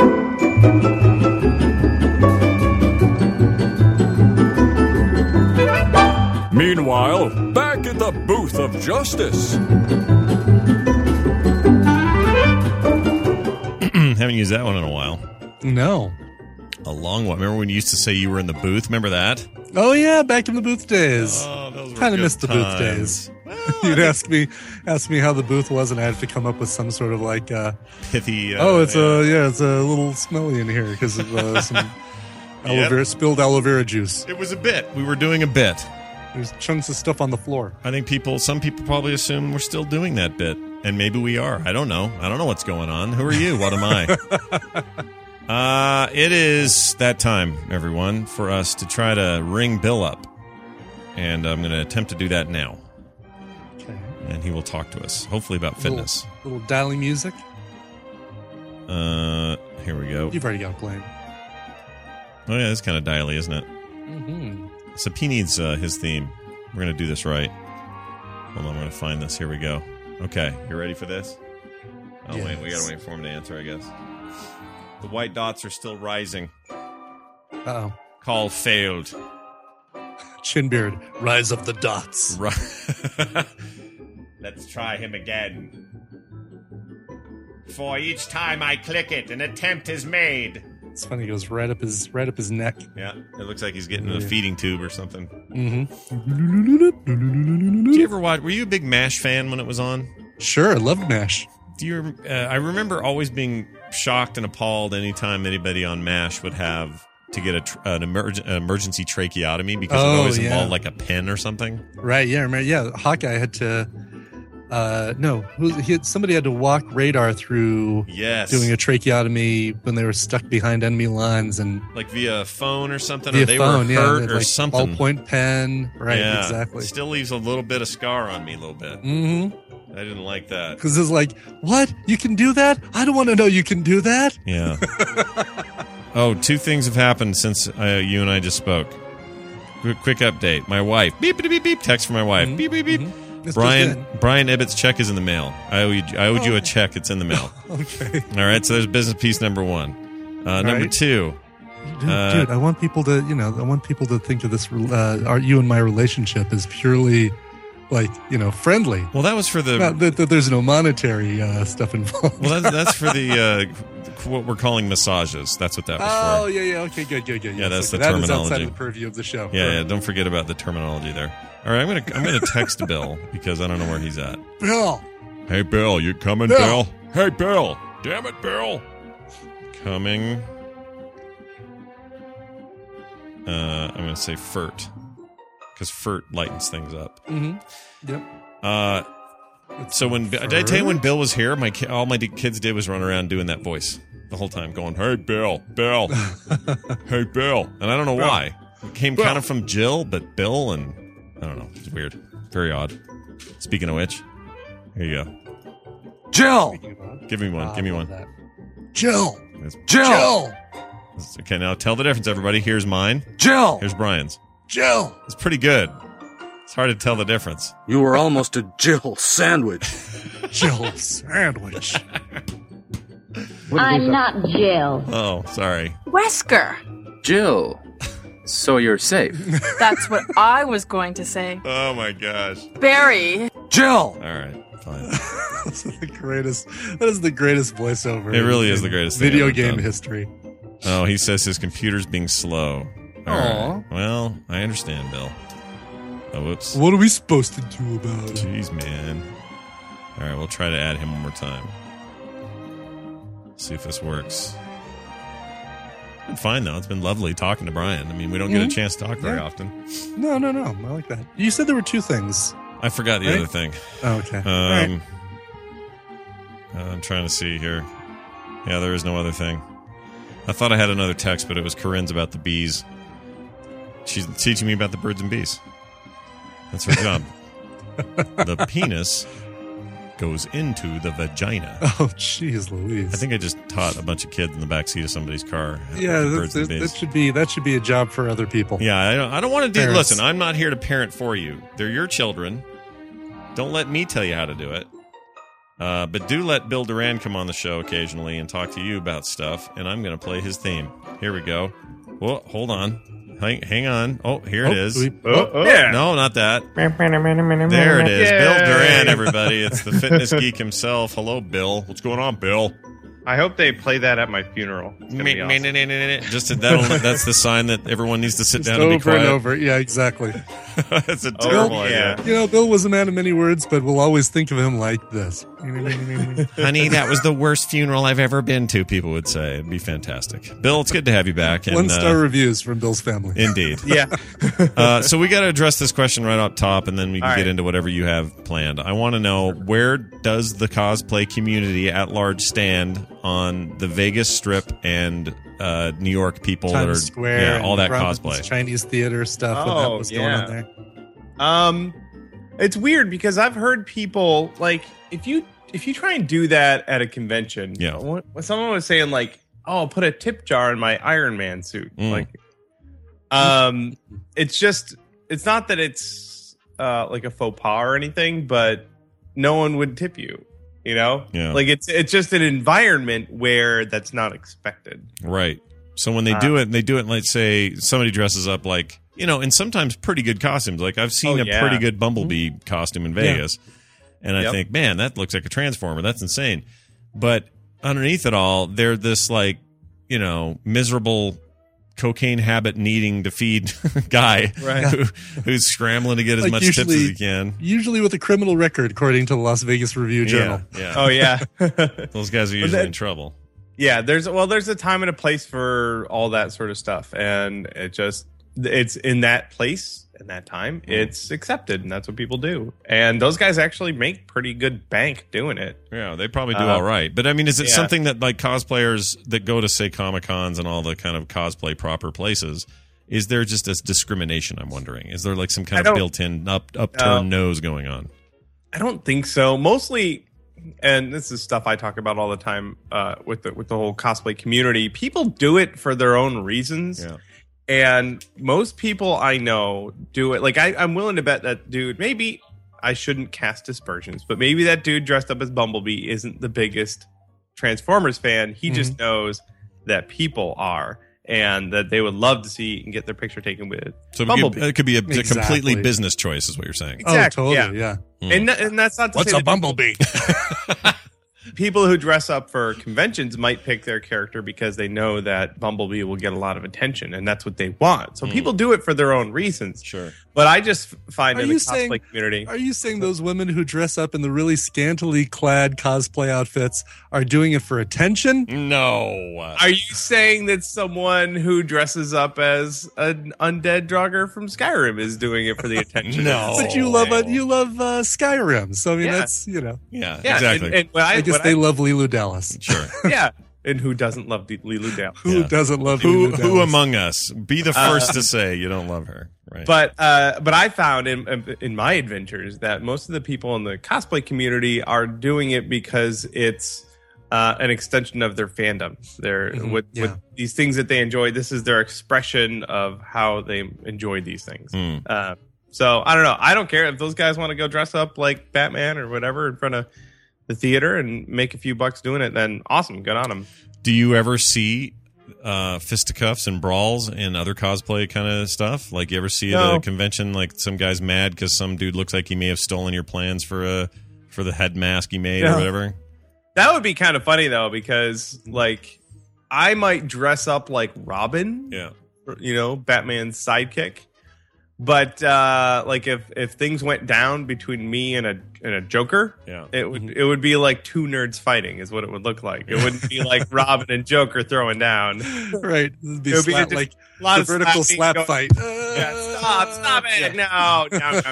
Meanwhile, back at the booth of justice. Haven't used that one in a while. No. A long one. Remember when you used to say you were in the booth? Remember that? Oh yeah, back in the booth days. Oh, those were kind of good missed the booth days. You'd ask me how the booth was, and I had to come up with some sort of like pithy. It's a little smelly in here because of some spilled aloe vera juice. It was a bit. We were doing a bit. There's chunks of stuff on the floor. I think some people probably assume we're still doing that bit, and maybe we are. I don't know. I don't know what's going on. Who are you? What am I? It is that time, everyone, for us to try to ring Bill up. And I'm going to attempt to do that now. Okay. And he will talk to us, hopefully about fitness. Little dialing music. Here we go. You've already got it playing. Oh, yeah, it's kind of dialy, isn't it? Mm-hmm. So P needs his theme. We're going to do this right. Hold on, I'm going to find this. Here we go. Okay, you ready for this? Oh, yes. Wait, we got to wait for him to answer, I guess. The white dots are still rising. Uh-oh. Call failed. Chinbeard, rise of the dots. Let's try him again. For each time I click it, an attempt is made. It's funny, he goes right up his neck. Yeah, it looks like he's getting in a feeding tube or something. Mm-hmm. Did you ever watch? Were you a big MASH fan when it was on? Sure, I loved MASH. Do you? I remember always being shocked and appalled anytime anybody on MASH would have to get an emergency tracheotomy because it always involved like a pen or something. Right? Yeah, remember? Yeah, Hawkeye had to. Somebody had to walk Radar through doing a tracheotomy when they were stuck behind enemy lines and like via phone or something, via or they phone, were hurt or like something. Ballpoint pen, right? Yeah, exactly. Still leaves a little bit of scar on me, a little bit. Mm-hmm. I didn't like that because it's like, what? You can do that? I don't want to know you can do that. Yeah. Oh, two things have happened since you and I just spoke. Quick update. My wife. Beep, beep, beep, beep. Text from my wife. Mm-hmm. Beep, beep, beep. Mm-hmm. Brian Ibbott's check is in the mail. I owed you a check. It's in the mail. Okay. All right. So there's business piece number one. Number two. Dude, I want people to, think of this, you and my relationship as purely, friendly. Well, that was for the... there's no monetary stuff involved. Well, that's for the... what we're calling massages. That's what that was for. Oh, yeah. Okay, good. Yeah, that's the terminology. That is outside the purview of the show. Yeah. Don't forget about the terminology there. All right, I'm gonna text Bill because I don't know where he's at. Bill. Hey, Bill, you coming, Bill? Hey, Bill. Damn it, Bill. Coming. I'm gonna say FERT because FERT lightens things up. Mm-hmm. Yep. So did I tell you when Bill was here? All my kids did was run around doing that voice the whole time, going, "Hey, Bill, hey, Bill," and I don't know why. It came kind of from Jill, but Bill, and I don't know. It's weird, very odd. Speaking of which, here you go, Jill. Give me one. Give me one. Jill. Jill. Okay, now tell the difference, everybody. Here's mine. Jill. Here's Brian's. Jill. It's pretty good. It's hard to tell the difference. You were almost a Jill sandwich. Jill sandwich. I'm not Jill. Oh, sorry. Wesker. Jill. So you're safe. That's what I was going to say. Oh my gosh. Barry. Jill. All right, fine. That is the greatest voiceover. It really is the greatest video thing game done. History. Oh, he says his computer's being slow. All right. Well, I understand, Bill. Oh, whoops. What are we supposed to do about it? Jeez, man. All right, we'll try to add him one more time. See if this works. It's been fine, though. It's been lovely talking to Brian. I mean, we don't get a chance to talk very often. No. I like that. You said there were two things. I forgot the other thing. Oh, okay. I'm trying to see here. Yeah, there is no other thing. I thought I had another text, but it was Corinne's about the bees. She's teaching me about the birds and bees. That's her job. The penis goes into the vagina. Oh, jeez, Louise! I think I just taught a bunch of kids in the backseat of somebody's car. Yeah, birds and bees. that should be a job for other people. Yeah, I don't want to do. Parents. Listen, I'm not here to parent for you. They're your children. Don't let me tell you how to do it. But do let Bill Duran come on the show occasionally and talk to you about stuff. And I'm going to play his theme. Here we go. Whoa, hold on. Hang on. Oh, here it is. Yeah. No, not that. There it is. Yay. Bill Duran, everybody. It's the fitness geek himself. Hello, Bill. What's going on, Bill? I hope they play that at my funeral. It's gonna be awesome. That's the sign that everyone needs to sit down and be over quiet. and over. Yeah, exactly. That's a terrible idea. Bill was a man of many words, but we'll always think of him like this. Honey, that was the worst funeral I've ever been to, people would say. It'd be fantastic. Bill, it's good to have you back. And, 1-star reviews from Bill's family. Indeed. Yeah. So we got to address this question right up top, and then we can All get right. into whatever you have planned. I want to know, where does the cosplay community at large stand on the Vegas Strip and New York people Times that are Square, all that and cosplay? Chinese theater stuff. What was going on there? It's weird because I've heard people like if you try and do that at a convention, when someone was saying like, "Oh, I'll put a tip jar in my Iron Man suit," like, it's not that it's like a faux pas or anything, but no one would tip you. You know, like it's just an environment where that's not expected. Right. So when they do it, let's say somebody dresses up like, in sometimes pretty good costumes. Like I've seen a pretty good Bumblebee costume in Vegas. And I think, man, that looks like a Transformer. That's insane. But underneath it all, they're this like, miserable cocaine habit needing to feed guy who's scrambling to get as much tips as he can. Usually with a criminal record, according to the Las Vegas Review Journal. Yeah. Oh, yeah. Those guys are usually in trouble. Yeah, there's a time and a place for all that sort of stuff, and it's in that place and that time, it's accepted, and that's what people do. And those guys actually make pretty good bank doing it. Yeah, they probably do all right. But I mean, is it something that like cosplayers that go to say Comic-Cons and all the kind of cosplay proper places, is there just this discrimination? I'm wondering, is there like some kind of built-in upturned nose going on? I don't think so. Mostly. And this is stuff I talk about all the time with the whole cosplay community. People do it for their own reasons. Yeah. And most people I know do it. Like, I'm willing to bet that dude, maybe I shouldn't cast aspersions, but maybe that dude dressed up as Bumblebee isn't the biggest Transformers fan. He just knows that people are. And that they would love to see and get their picture taken with Bumblebee. It could be a completely business choice, is what you're saying. Exactly. Oh, totally, yeah. And that's not to What's say a Bumblebee? People who dress up for conventions might pick their character because they know that Bumblebee will get a lot of attention, and that's what they want. So people do it for their own reasons. Sure. But I just find in the cosplay community... Are you saying those women who dress up in the really scantily clad cosplay outfits are doing it for attention? No. Are you saying that someone who dresses up as an undead Draugr from Skyrim is doing it for the attention? No. But you love Skyrim, so I mean that's Yeah, exactly. And I guess they love Leeloo Dallas. Sure. Yeah. And who doesn't love Leeloo Dallas? Who doesn't love Leeloo Dallas? Who among us? Be the first to say you don't love her. Right. But I found in my adventures that most of the people in the cosplay community are doing it because it's an extension of their fandom. With these things that they enjoy, this is their expression of how they enjoy these things. So I don't know. I don't care if those guys want to go dress up like Batman or whatever in front of the theater and make a few bucks doing it, then awesome, good on them. Do you ever see fisticuffs and brawls and other cosplay kind of stuff? Like you ever see at a convention, like some guy's mad because some dude looks like he may have stolen your plans for the head mask he made or whatever? That would be kind of funny though, because like I might dress up like Robin, Batman's sidekick. But like if things went down between me and a Joker, it would be like two nerds fighting is what it would look like. It wouldn't be like Robin and Joker throwing down. Right. It would be like a vertical slap fight. Stop it. No.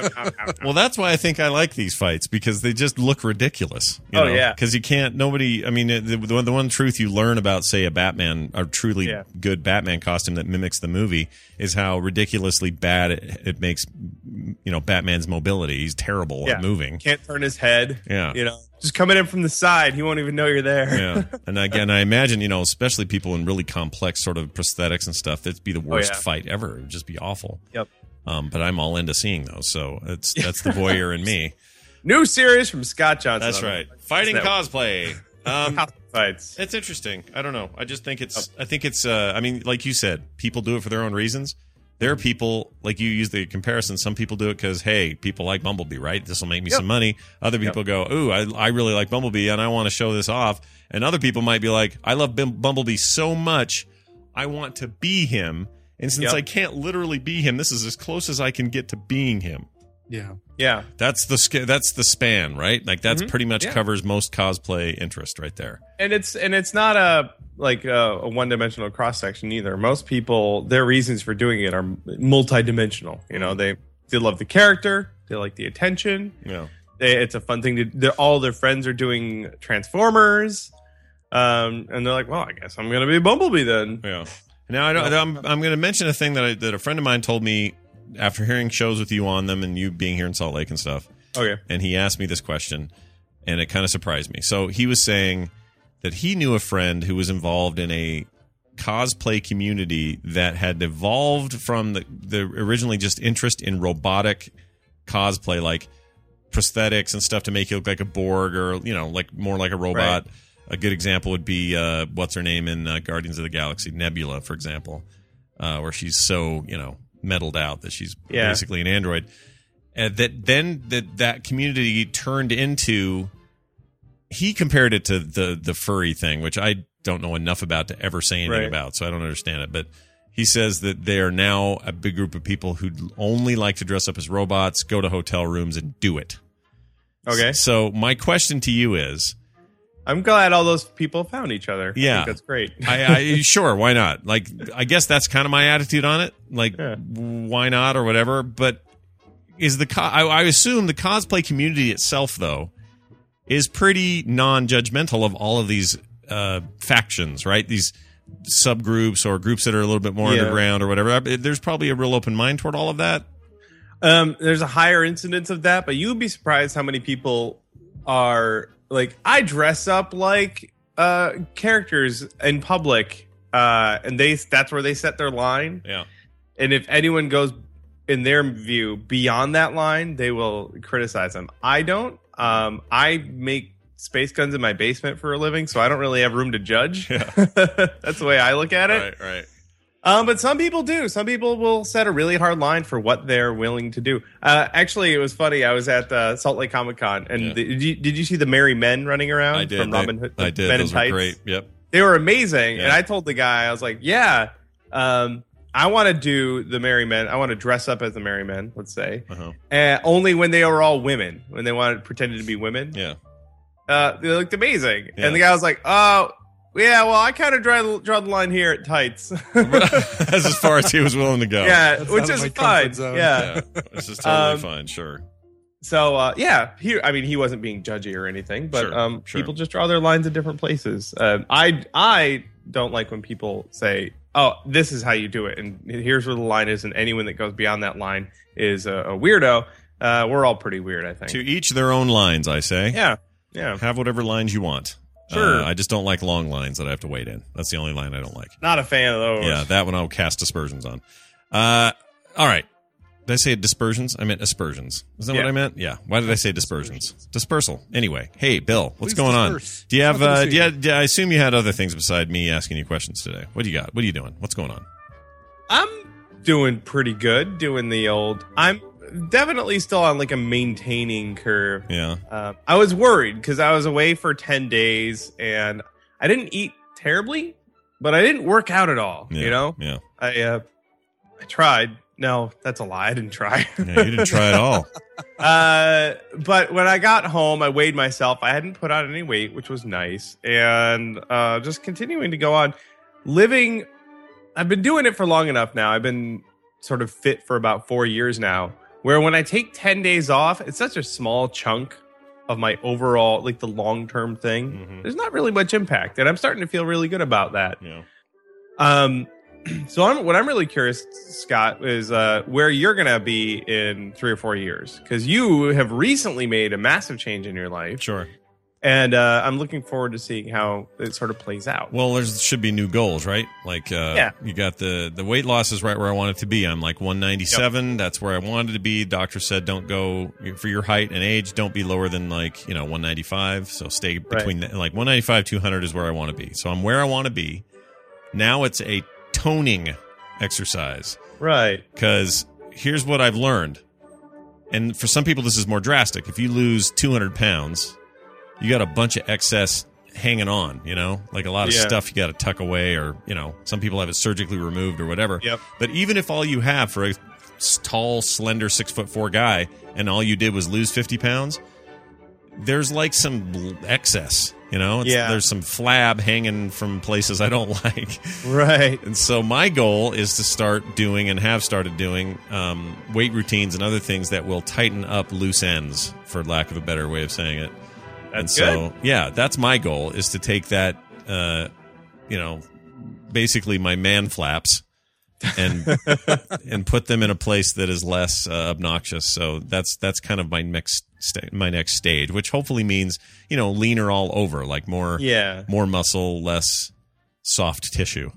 Well, that's why I think I like these fights, because they just look ridiculous. Yeah. Because you can't, nobody, I mean, the one truth you learn about, say, a Batman, a truly good Batman costume that mimics the movie is how ridiculously bad it makes, Batman's mobility. He's terrible at moving. Can't turn his head. Yeah. Just coming in from the side, he won't even know you're there. Yeah. And again, I imagine, especially people in really complex sort of prosthetics and stuff, that'd be the worst fight ever. It would just be awful. Yep. But I'm all into seeing those, so that's the voyeur in me. New series from Scott Johnson. That's right. Fighting cosplay. Fights. It's interesting. I don't know. I just think it's I mean, like you said, people do it for their own reasons. There are people, like you use the comparison, some people do it because, hey, people like Bumblebee, right? This will make me some money. Other people go, ooh, I really like Bumblebee and I want to show this off. And other people might be like, I love Bumblebee so much, I want to be him. And since I can't literally be him, this is as close as I can get to being him. Yeah. Yeah. That's the span, right? Like that's pretty much covers most cosplay interest right there. And it's not a one-dimensional cross-section either. Most people, their reasons for doing it are multi-dimensional. They love the character, they like the attention. Yeah. It's a fun thing to. All their friends are doing Transformers, and they're like, "Well, I guess I'm going to be Bumblebee then." Yeah. Now I'm going to mention a thing that a friend of mine told me after hearing shows with you on them and you being here in Salt Lake and stuff. Okay. And he asked me this question, and it kind of surprised me. So he was saying that he knew a friend who was involved in a cosplay community that had evolved from the originally just interest in robotic cosplay, like prosthetics and stuff to make you look like a Borg or, like more like a robot. Right. A good example would be, what's her name in Guardians of the Galaxy? Nebula, for example, where she's so, metaled out that she's basically an android. That community turned into, he compared it to the furry thing, which I don't know enough about to ever say anything about, so I don't understand it. But he says that they are now a big group of people who only like to dress up as robots, go to hotel rooms, and do it. Okay. So my question to you is, I'm glad all those people found each other. Yeah. I think that's great. I sure, why not? Like, I guess that's kind of my attitude on it. Like, why not or whatever. But is I assume the cosplay community itself, though, is pretty non-judgmental of all of these factions, right? These subgroups or groups that are a little bit more underground or whatever. There's probably a real open mind toward all of that. There's a higher incidence of that, but you would be surprised how many people are like, I dress up like characters in public, and that's where they set their line. Yeah. And if anyone goes, in their view, beyond that line, they will criticize them. I don't. I make space guns in my basement for a living, so I don't really have room to judge. Yeah. That's the way I look at it. Right. But some people do. Some people will set a really hard line for what they're willing to do. Actually, it was funny. I was at Salt Lake Comic Con, and did you see the Merry Men running around? I did. From Robin Hood. I did. Men Those in were Tights? great. Yep. They were amazing. Yeah. And I told the guy, I was like, I want to do the Merry Men. I want to dress up as the Merry Men, let's say. And only when they were all women, when they pretended to be women. Yeah. They looked amazing. Yeah. And the guy was like, oh, yeah, well, I kind of draw the line here at tights. That's as far as he was willing to go. Yeah, That's which out of is my fine. comfort zone. Yeah. This is totally fine, sure. So, he wasn't being judgy or anything, but Sure. people just draw their lines in different places. I don't like when people say, oh, this is how you do it, and here's where the line is, and anyone that goes beyond that line is a weirdo. We're all pretty weird, I think. To each their own lines, I say. Yeah. Have whatever lines you want. Sure. I just don't like long lines that I have to wait in. That's the only line I don't like. Not a fan of those. Yeah, that one I'll cast dispersions on. All right. Did I say dispersions? I meant aspersions. Is that what I meant? Yeah. Why did I say dispersions? Dispersal. Anyway. Hey, Bill, what's going on? Do you have, I assume you had other things beside me asking you questions today. What do you got? What are you doing? What's going on? I'm doing pretty good, I'm definitely still on like a maintaining curve. Yeah. I was worried because I was away for 10 days and I didn't eat terribly, but I didn't work out at all. Yeah. Yeah. I tried. No, that's a lie. I didn't try. Yeah, you didn't try at all. But when I got home, I weighed myself. I hadn't put on any weight, which was nice. And just continuing to go on living. I've been doing it for long enough now. I've been sort of fit for about 4 years now, where when I take 10 days off, it's such a small chunk of my overall, like the long-term thing. Mm-hmm. There's not really much impact, and I'm starting to feel really good about that. Yeah. So what I'm really curious, Scott, is where you're going to be in 3 or 4 years, because you have recently made a massive change in your life. Sure. And I'm looking forward to seeing how it sort of plays out. Well, there should be new goals, right? Like, you got the weight loss is right where I want it to be. I'm like 197. Yep. That's where I wanted to be. Doctor said, don't go for your height and age. Don't be lower than 195. So stay between like 195, 200 is where I want to be. So I'm where I want to be. Now it's a toning exercise. Right. Because here's what I've learned. And for some people, this is more drastic. If you lose 200 pounds, you got a bunch of excess hanging on, like a lot of stuff you got to tuck away, or, some people have it surgically removed or whatever. Yep. But even if all you have for a tall, slender 6'4" guy and all you did was lose 50 pounds, there's like some excess, there's some flab hanging from places I don't like. Right. And so my goal is to start doing, and have started doing, weight routines and other things that will tighten up loose ends, for lack of a better way of saying it. That's so, good. that's my goal, is to take that, basically my man flaps and put them in a place that is less obnoxious. So that's kind of my next stage, which hopefully means, leaner all over, like more muscle, less soft tissue.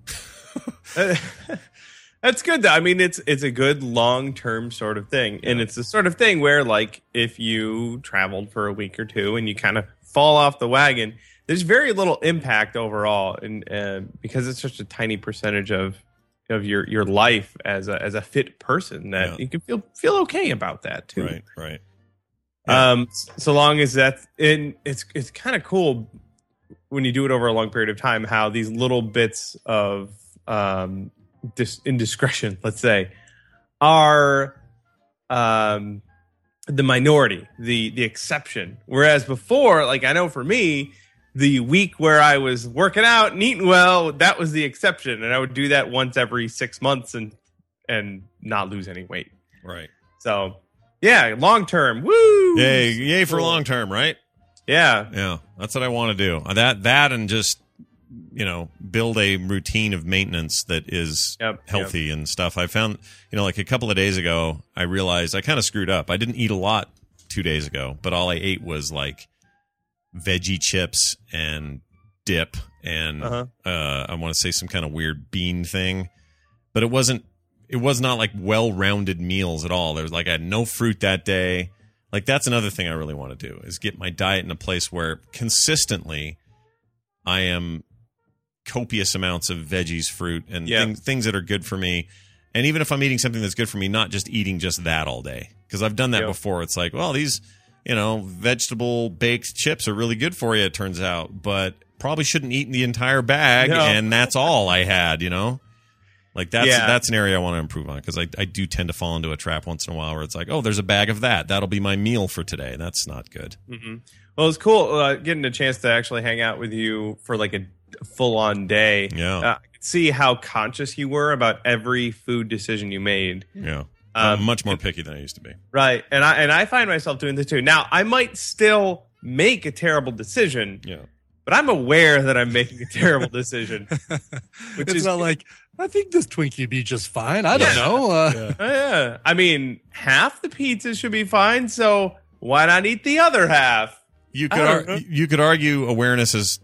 That's good, though. I mean, it's a good long-term sort of thing. And it's the sort of thing where, like, if you traveled for a week or two and you kind of fall off the wagon, there's very little impact overall. And because it's such a tiny percentage of your life as a fit person, that you can feel okay about that, too. Right. Yeah. So long as that's... And it's kind of cool when you do it over a long period of time, how these little bits of... indiscretion, let's say, are the minority, the exception. Whereas before, like, I know for me, the week where I was working out and eating well, that was the exception, and I would do that once every 6 months and not lose any weight. Right. So, yeah, long term, woo! Yay for long term, right? Yeah, that's what I want to do. That and just, build a routine of maintenance that is healthy and stuff. I found, like a couple of days ago, I realized I kind of screwed up. I didn't eat a lot 2 days ago, but all I ate was like veggie chips and dip and I want to say some kind of weird bean thing, but it was not like well-rounded meals at all. There was like, I had no fruit that day. Like, that's another thing I really want to do, is get my diet in a place where consistently I am copious amounts of veggies, fruit, and things that are good for me. And even if I'm eating something that's good for me, not just eating just that all day. Because I've done that before. It's like, well, these, vegetable baked chips are really good for you, it turns out. But probably shouldn't eat the entire bag, and that's all I had, Like, that's an area I want to improve on, because I do tend to fall into a trap once in a while where it's like, oh, there's a bag of that. That'll be my meal for today. That's not good. Mm-hmm. Well, it's cool getting a chance to actually hang out with you for like a full-on day. I could see how conscious you were about every food decision you made. I'm much more picky than I used to be. Right. And I find myself doing this too. Now, I might still make a terrible decision, but I'm aware that I'm making a terrible decision. Which is not like, I think this Twinkie would be just fine. I don't know. I mean, half the pizza should be fine, so why not eat the other half? You could argue awareness is,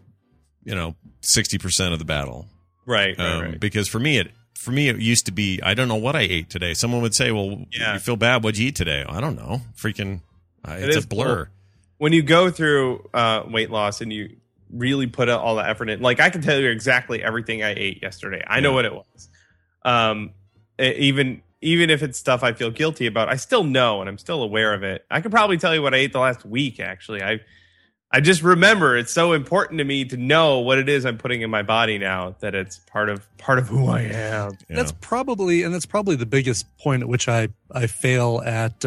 60% of the battle. Right. Because for me it used to be, I don't know what I ate today. Someone would say, well, you feel bad. What'd you eat today? I don't know. Freaking, it's a blur. Cool. When you go through weight loss and you really put all the effort in, like, I can tell you exactly everything I ate yesterday. I know what it was. Even if it's stuff I feel guilty about, I still know, and I'm still aware of it. I could probably tell you what I ate the last week, actually. I just remember it's so important to me to know what it is I'm putting in my body now, that it's part of who I am. That's probably the biggest point at which I fail at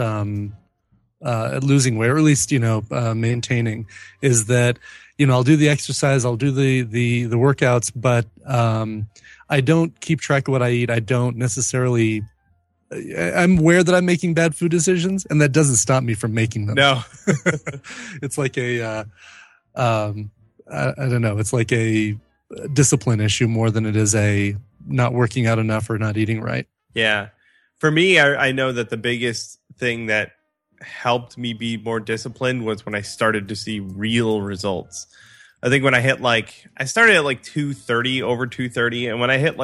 losing weight, or at least maintaining, is that I'll do the exercise, I'll do the workouts, but I don't keep track of what I eat. I don't necessarily I'm aware that I'm making bad food decisions, and that doesn't stop me from making them. No. It's like I don't know. It's like a discipline issue more than it is a not working out enough or not eating right. Yeah. For me, I know that the biggest thing that helped me be more disciplined was when I started to see real results. I think when I hit I started at 230, over 230. And when I hit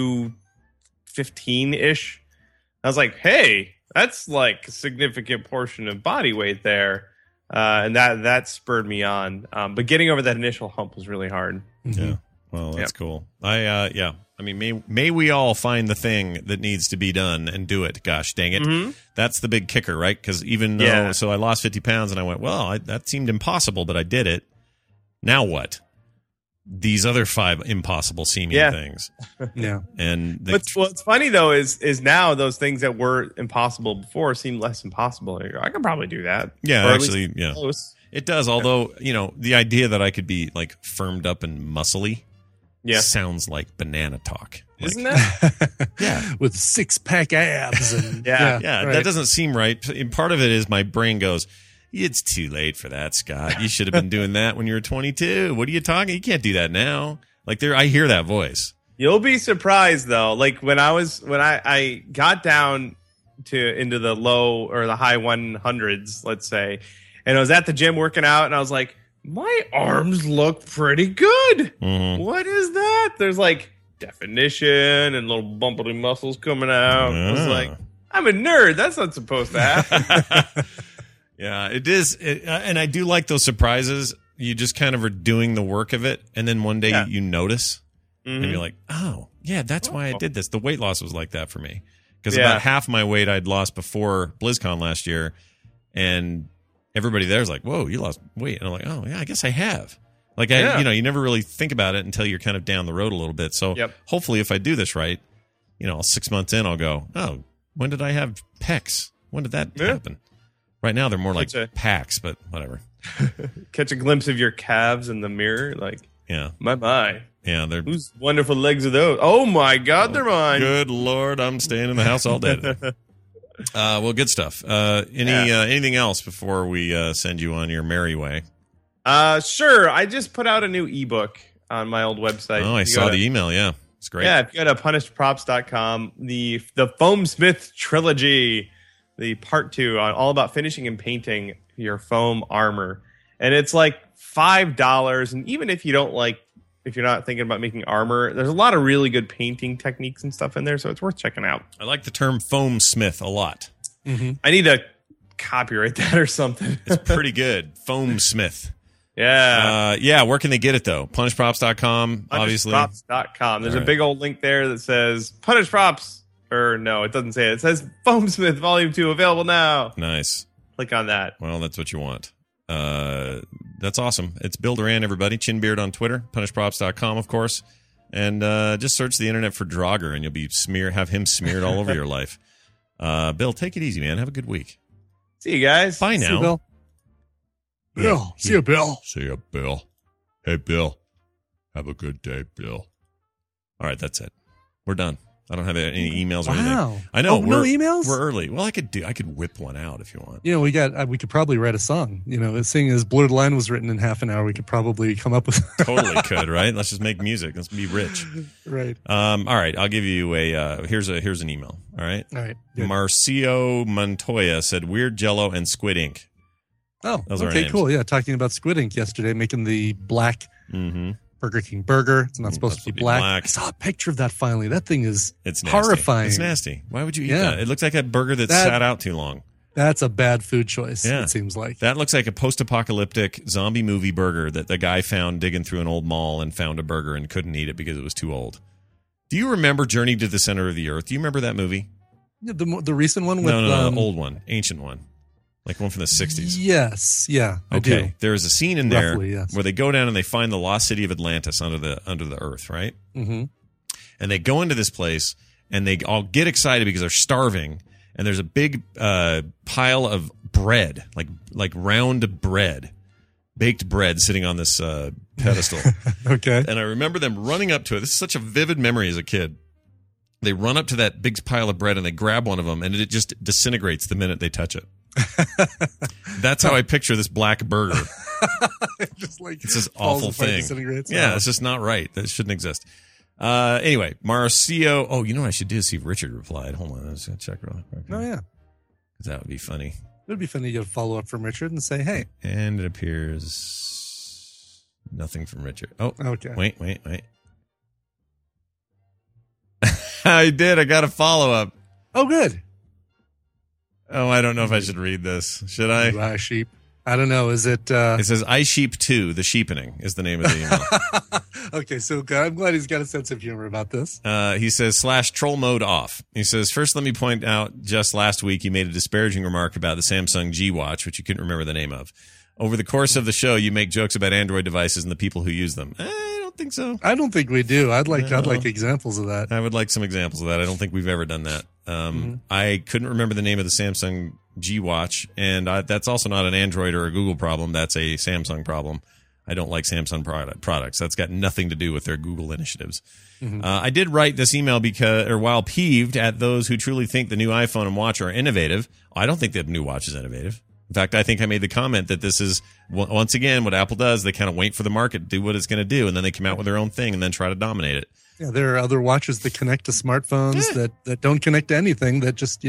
215-ish, I was like, hey, that's a significant portion of body weight there. And that spurred me on. But getting over that initial hump was really hard. Yeah. Well, that's cool. I mean, may we all find the thing that needs to be done and do it. Gosh dang it. Mm-hmm. That's the big kicker, right? Because even though, so I lost 50 pounds and I went, well, that seemed impossible, but I did it. Now what? These other 5 impossible seeming things. Yeah. And what's funny though is now those things that were impossible before seem less impossible. I could probably do that. Yeah, actually, yeah. Close. It does, although, the idea that I could be firmed up and muscly sounds like banana talk. Isn't that? Yeah. With 6-pack abs. And, right. That doesn't seem right. And part of it is my brain goes, it's too late for that, Scott. You should have been doing that when you were 22. What are you talking? You can't do that now. I hear that voice. You'll be surprised though. When I got down into the low or the high 100s, let's say, and I was at the gym working out, and I was like, my arms look pretty good. Mm-hmm. What is that? There's definition and little bumpy muscles coming out. I was like, I'm a nerd. That's not supposed to happen. Yeah, it is. And I do like those surprises. You just kind of are doing the work of it. And then one day you notice and you're like, oh, yeah, that's why I did this. The weight loss was like that for me. Because about half my weight I'd lost before BlizzCon last year. And everybody there's like, whoa, you lost weight. And I'm like, oh, yeah, I guess I have. You never really think about it until you're kind of down the road a little bit. So hopefully if I do this right, 6 months in, I'll go, oh, when did I have pecs? When did that happen? Right now, they're more like packs, but whatever. Catch a glimpse of your calves in the mirror. My. Yeah, they're... Whose wonderful legs are those? Oh, my God, they're mine. Good Lord, I'm staying in the house all day. Well, good stuff. Anything else before we send you on your merry way? Sure. I just put out a new ebook on my old website. Oh, I saw the email. Yeah, it's great. Yeah, if you go to punishedprops.com, the Foamsmith Trilogy, the part 2 on all about finishing and painting your foam armor. And it's $5. And even if you don't if you're not thinking about making armor, there's a lot of really good painting techniques and stuff in there. So it's worth checking out. I like the term foamsmith a lot. Mm-hmm. I need to copyright that or something. It's pretty good. Foamsmith. Yeah. Where can they get it though? Punishedprops.com, obviously. Punishedprops.com. There's a big old link there that says Punished Props. Or no, it doesn't say it. It says Foamsmith Volume 2 available now. Nice. Click on that. Well, that's what you want. That's awesome. It's Bill Duran, everybody. Chinbeard on Twitter. Punishedprops.com, of course. And just search the internet for Draugr, and you'll be have him smeared all over your life. Bill, take it easy, man. Have a good week. See you guys. Bye now. See you, Bill. Bill. See you, Bill. See you, Bill. Hey, Bill. Have a good day, Bill. All right, that's it. We're done. I don't have any emails or anything. I know. No emails? We're early. Well, I could whip one out if you want. We could probably write a song. Seeing as Blurred Line was written in half an hour, we could probably come up with. Totally could, right? Let's just make music. Let's be rich. Right. All right. I'll give you here's an email. All right. All right. Good. Marcio Montoya said Weird Jello and Squid Ink. Oh, those are our okay, names. cool. Yeah, talking about Squid Ink yesterday, making the black Burger King burger. It's not supposed to be black. I saw a picture of that finally. That thing is horrifying. It's nasty. Why would you eat that? It looks like a burger that sat out too long. That's a bad food choice, it seems like. That looks like a post-apocalyptic zombie movie burger that the guy found digging through an old mall and found a burger and couldn't eat it because it was too old. Do you remember Journey to the Center of the Earth? Do you remember that movie? Yeah, the recent one with... No, the old one. Ancient one. Like one from the 60s. Yes, yeah. Okay. I do. There is a scene in there where they go down and they find the lost city of Atlantis under the earth, right? Mm-hmm. And they go into this place and they all get excited because they're starving. And there's a big pile of bread, like round bread, baked bread sitting on this pedestal. Okay. And I remember them running up to it. This is such a vivid memory as a kid. They run up to that big pile of bread and they grab one of them, and it just disintegrates the minute they touch it. That's how I picture this black burger. Just like it's this falls awful apart, thing. disintegrates. Yeah, Oh. it's just not right. That shouldn't exist. Anyway, Marcio. Oh, you know what I should do is see if Richard replied. Hold on, I was going to check real quick. Oh, yeah. 'Cause that would be funny. It would be funny to get a follow-up from Richard and say, hey. And it appears nothing from Richard. Oh, okay. Wait. I did. I got a follow-up. Oh, good. Oh, I don't know if I should read this. Should I? Bye, sheep. I don't know. Is it... It says, I Sheep 2, The Sheepening is the name of the email. Okay, so I'm glad he's got a sense of humor about this. He says, /troll mode off. He says, first let me point out, just last week you made a disparaging remark about the Samsung G Watch, which you couldn't remember the name of. Over the course of the show, you make jokes about Android devices and the people who use them. I don't think so. I don't think we do. I'd like examples of that. I would like some examples of that. I don't think we've ever done that. I couldn't remember the name of the Samsung G Watch, and that's also not an Android or a Google problem. That's a Samsung problem. I don't like Samsung products. That's got nothing to do with their Google initiatives. I did write this email while peeved at those who truly think the new iPhone and watch are innovative. I don't think the new watch is innovative. In fact, I think I made the comment that this is, once again, what Apple does. They kind of wait for the market to do what it's going to do, and then they come out with their own thing and then try to dominate it. Yeah, there are other watches that connect to smartphones that don't connect to anything, that just,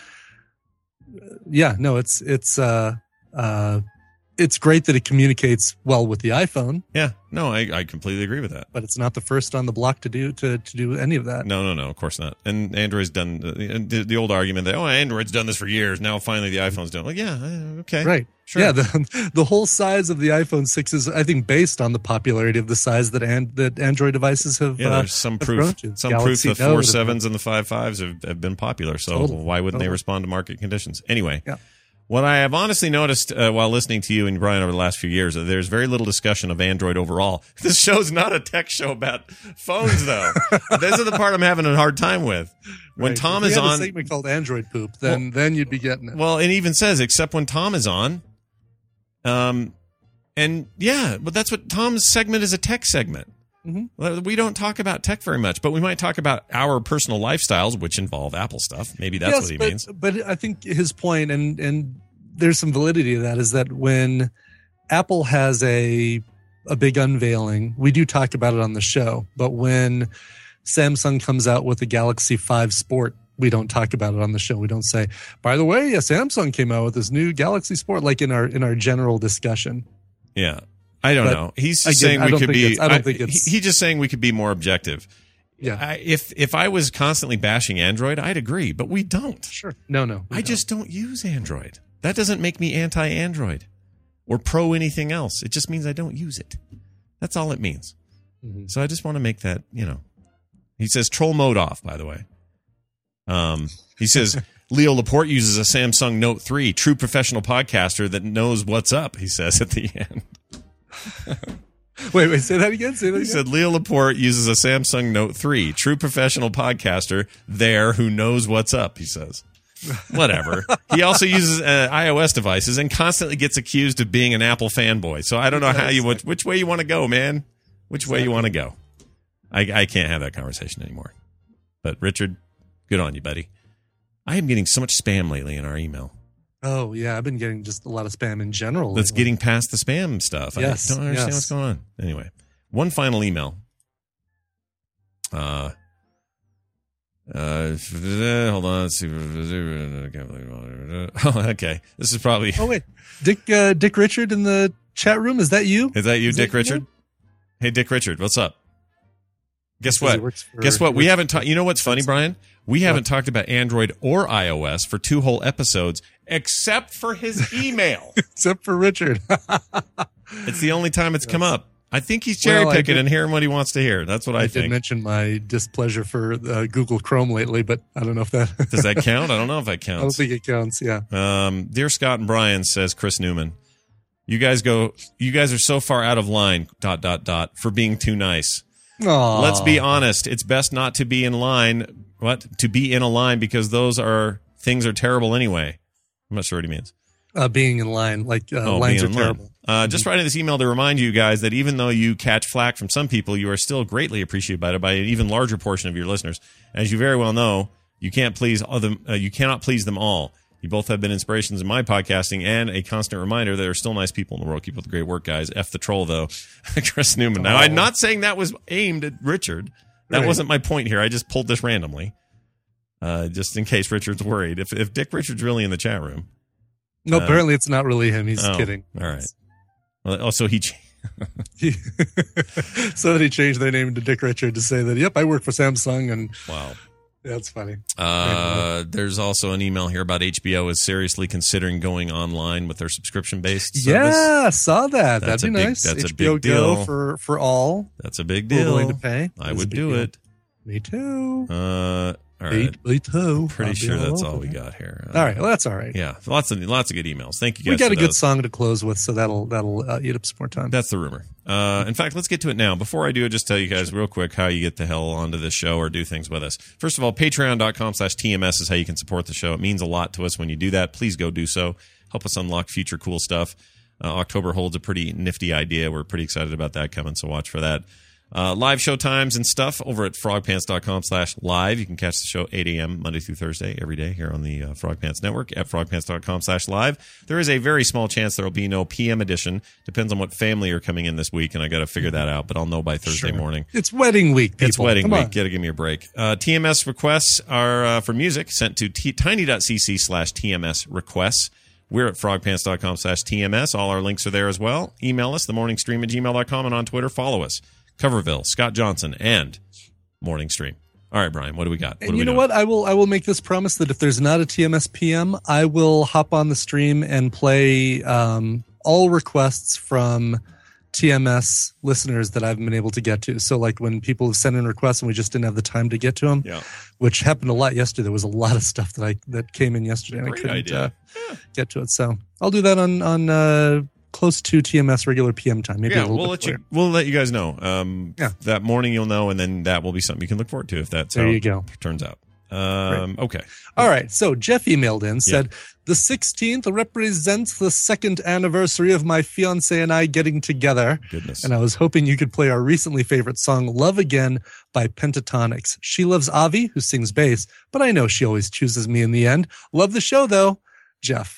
it's great that it communicates well with the iPhone. Yeah, no, I completely agree with that. But it's not the first on the block to do any of that. No, of course not. And Android's done the old argument that Android's done this for years. Now finally the iPhone's done. Well, yeah, okay, right, sure. Yeah. The whole size of the iPhone 6 is, I think, based on the popularity of the size that Android devices have. Yeah, there's some proof. Some Galaxy proof the Note 4.7s and the 5.5s have been popular. So why wouldn't they respond to market conditions anyway? Yeah. What I have honestly noticed while listening to you and Brian over the last few years, there's very little discussion of Android overall. This show's not a tech show about phones, though. This is the part I'm having a hard time with. When Tom is on, a segment called Android Poop, then you'd be getting it. Well, it even says except when Tom is on. And yeah, but that's what Tom's segment is, a tech segment. Mm-hmm. We don't talk about tech very much, but we might talk about our personal lifestyles, which involve Apple stuff. Maybe that's what he means. But I think his point, and there's some validity to that, is that when Apple has a big unveiling, we do talk about it on the show. But when Samsung comes out with the Galaxy 5 Sport, we don't talk about it on the show. We don't say, by the way, Samsung came out with this new Galaxy Sport, like in our general discussion. Yeah. I don't know. He's just saying we could be. I don't think it's. He's just saying we could be more objective. Yeah. If I was constantly bashing Android, I'd agree, but we don't. Sure. No. I just don't use Android. That doesn't make me anti-Android or pro anything else. It just means I don't use it. That's all it means. Mm-hmm. So I just want to make that, He says troll mode off, by the way. He says Leo Laporte uses a Samsung Note 3, true professional podcaster that knows what's up, he says at the end. Wait, say that again? He said Leo Laporte uses a Samsung Note 3, true professional podcaster there who knows what's up, he says. Whatever. He also uses iOS devices and constantly gets accused of being an Apple fanboy. So I don't know which way you want to go, man. Which way you want to go. I can't have that conversation anymore. But Richard, good on you, buddy. I am getting so much spam lately in our email. Oh, yeah. I've been getting just a lot of spam in general. Let's getting past the spam stuff. Yes, I don't understand what's going on. Anyway, one final email. Hold on. Let's see. Oh, okay. This is probably. Oh, wait. Dick Richard in the chat room. Is that you? Is that you, Dick Richard? Hey, Dick Richard. What's up? Guess what? We haven't talked. You know what's funny, Brian? We haven't talked about Android or iOS for 2 whole episodes, except for his email. Except for Richard. It's the only time it's come up. I think he's cherry picking and hearing what he wants to hear. That's what I think. I did mention my displeasure for Google Chrome lately, but I don't know if that does that count. I don't know if that counts. I don't think it counts. Yeah. Dear Scott and Brian, says Chris Newman, you guys are so far out of line. ... for being too nice. Aww. Let's be honest. It's best not to be in line. To be in a line because things are terrible anyway. I'm not sure what he means. Being in line, like lines are terrible. Just writing this email to remind you guys that even though you catch flack from some people, you are still greatly appreciated by an even larger portion of your listeners. As you very well know, you cannot please them all. You both have been inspirations in my podcasting and a constant reminder that there are still nice people in the world. Keep up the great work, guys. F the troll, though. Chris Newman. Now, I'm not saying that was aimed at Richard. That wasn't my point here. I just pulled this randomly, just in case Richard's worried. If Dick Richard's really in the chat room. No, apparently it's not really him. He's kidding. All right. Well, so he so that he changed their name to Dick Richard to say that, yep, I work for Samsung. And wow. That's funny. There's also an email here about HBO is seriously considering going online with their subscription-based service. Yeah, I saw that. That's That'd be nice. That's HBO a big deal Go for all. That's a big deal. We're willing to pay. I would do it. Me too. All right. Me too. Pretty sure that's all we got here. All right. Well, that's all right. Yeah. Lots of good emails. Thank you guys. We got for a good those. song to close with, so that'll eat up some more time. That's the rumor. In fact, let's get to it now. Before I do, just tell you guys real quick how you get the hell onto this show or do things with us. First of all, patreon.com/TMS is how you can support the show. It means a lot to us when you do that. Please go do so. Help us unlock future cool stuff. October holds a pretty nifty idea. We're pretty excited about that coming, so watch for that. Live show times and stuff over at frogpants.com/live. You can catch the show 8 a.m. Monday through Thursday every day here on the Frog Pants Network at frogpants.com/live. There is a very small chance there will be no PM edition. Depends on what family are coming in this week, and I got to figure that out, but I'll know by Thursday morning. It's wedding week, people. It's wedding Come week. on. Gotta give me a break. TMS requests are for music sent to tiny.cc/TMS requests. We're at frogpants.com/TMS. All our links are there as well. Email us, themorningstream@gmail.com, and on Twitter, follow us. Coverville, Scott Johnson, and Morning Stream. All right, Brian, what do we got? And you know what? I will make this promise that if there's not a TMS PM, I will hop on the stream and play all requests from TMS listeners that I've been able to get to. So like when people have sent in requests and we just didn't have the time to get to them, which happened a lot yesterday. There was a lot of stuff that came in yesterday and I couldn't get to it. So I'll do that on close to TMS regular PM time. Maybe we'll let you guys know. That morning you'll know, and then that will be something you can look forward to if that's how it turns out. Okay. All right. So Jeff emailed in, said, the 16th represents the second anniversary of my fiance and I getting together. Goodness. And I was hoping you could play our recently favorite song, Love Again by Pentatonix. She loves Avi, who sings bass, but I know she always chooses me in the end. Love the show, though. Jeff.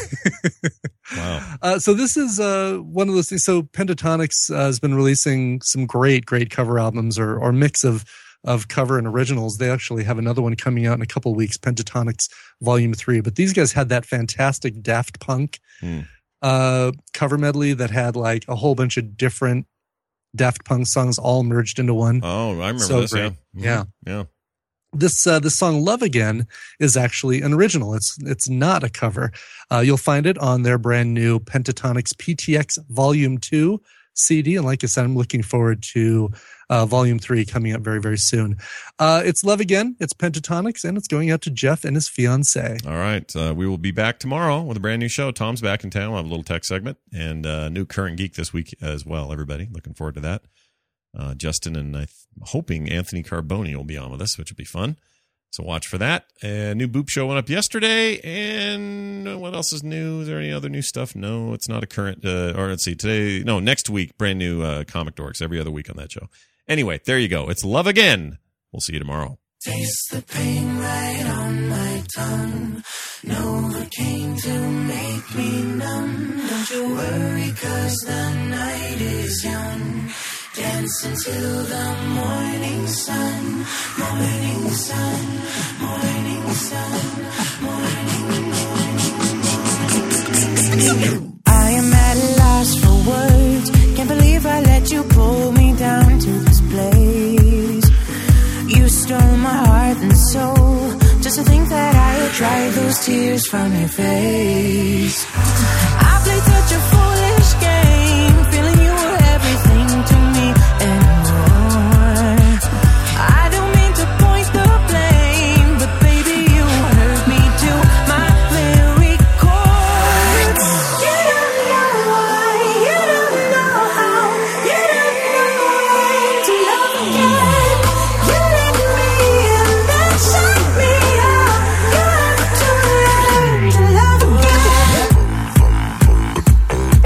Wow. So this is one of those things. So Pentatonix has been releasing some great cover albums or mix of cover and originals. They actually have another one coming out in a couple of weeks, Pentatonix Volume 3. But these guys had that fantastic Daft Punk cover medley that had like a whole bunch of different Daft Punk songs all merged into one. Oh, I remember this. Great. Yeah. Yeah. This song Love Again is actually an original. It's not a cover. You'll find it on their brand new Pentatonix PTX Volume 2 CD. And like I said, I'm looking forward to Volume 3 coming up very, very soon. It's Love Again. It's Pentatonix, and it's going out to Jeff and his fiance. All right. We will be back tomorrow with a brand new show. Tom's back in town. We'll have a little tech segment and new Current Geek this week as well, everybody. Looking forward to that. Justin and I'm hoping Anthony Carboni will be on with us, which will be fun. So watch for that. New Boop Show went up yesterday. And what else is new? Is there any other new stuff? No, it's not a current. Or let's see, today. No, next week, brand new Comic Dorks every other week on that show. Anyway, there you go. It's Love Again. We'll see you tomorrow. Taste the pain right on my tongue. Novocaine to make me numb. Don't you worry, 'cause the night is young. Dance until the morning sun. Morning sun. Morning sun. Morning. I am at a loss for words. Can't believe I let you pull me down to this place. You stole my heart and soul, just to think that I had dried those tears from your face. I played such a foolish game, feeling you were everything to me and more. I don't mean to point the blame, but baby you hurt me to my very core. You don't know why, you don't know how, you don't know when to love again. You let me and then shut me out. You have to learn to love again.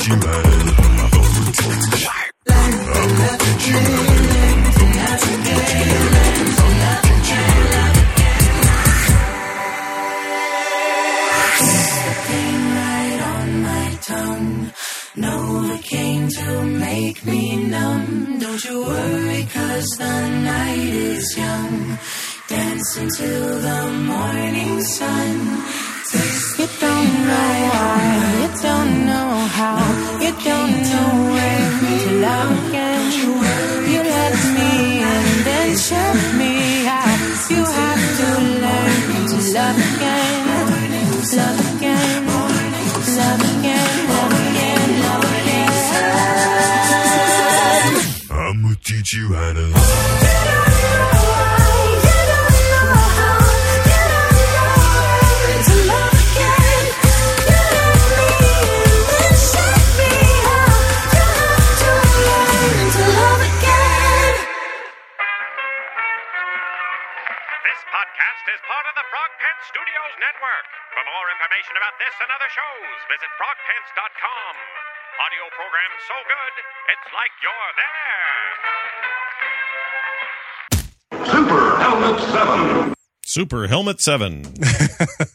Novocaine to make me numb. Don't you worry, 'cause the night is young. Dance until the morning sun. You don't know why, you don't know how, you don't know when to love again. You let me in, then shut me out. You have to learn to love again. Love again, love again, love again, love again. I'ma teach you how to. Is part of the Frog Pants Studios network. For more information about this and other shows, visit frogpants.com. Audio program so good, it's like you're there. Super Helmet 7. Super Helmet 7.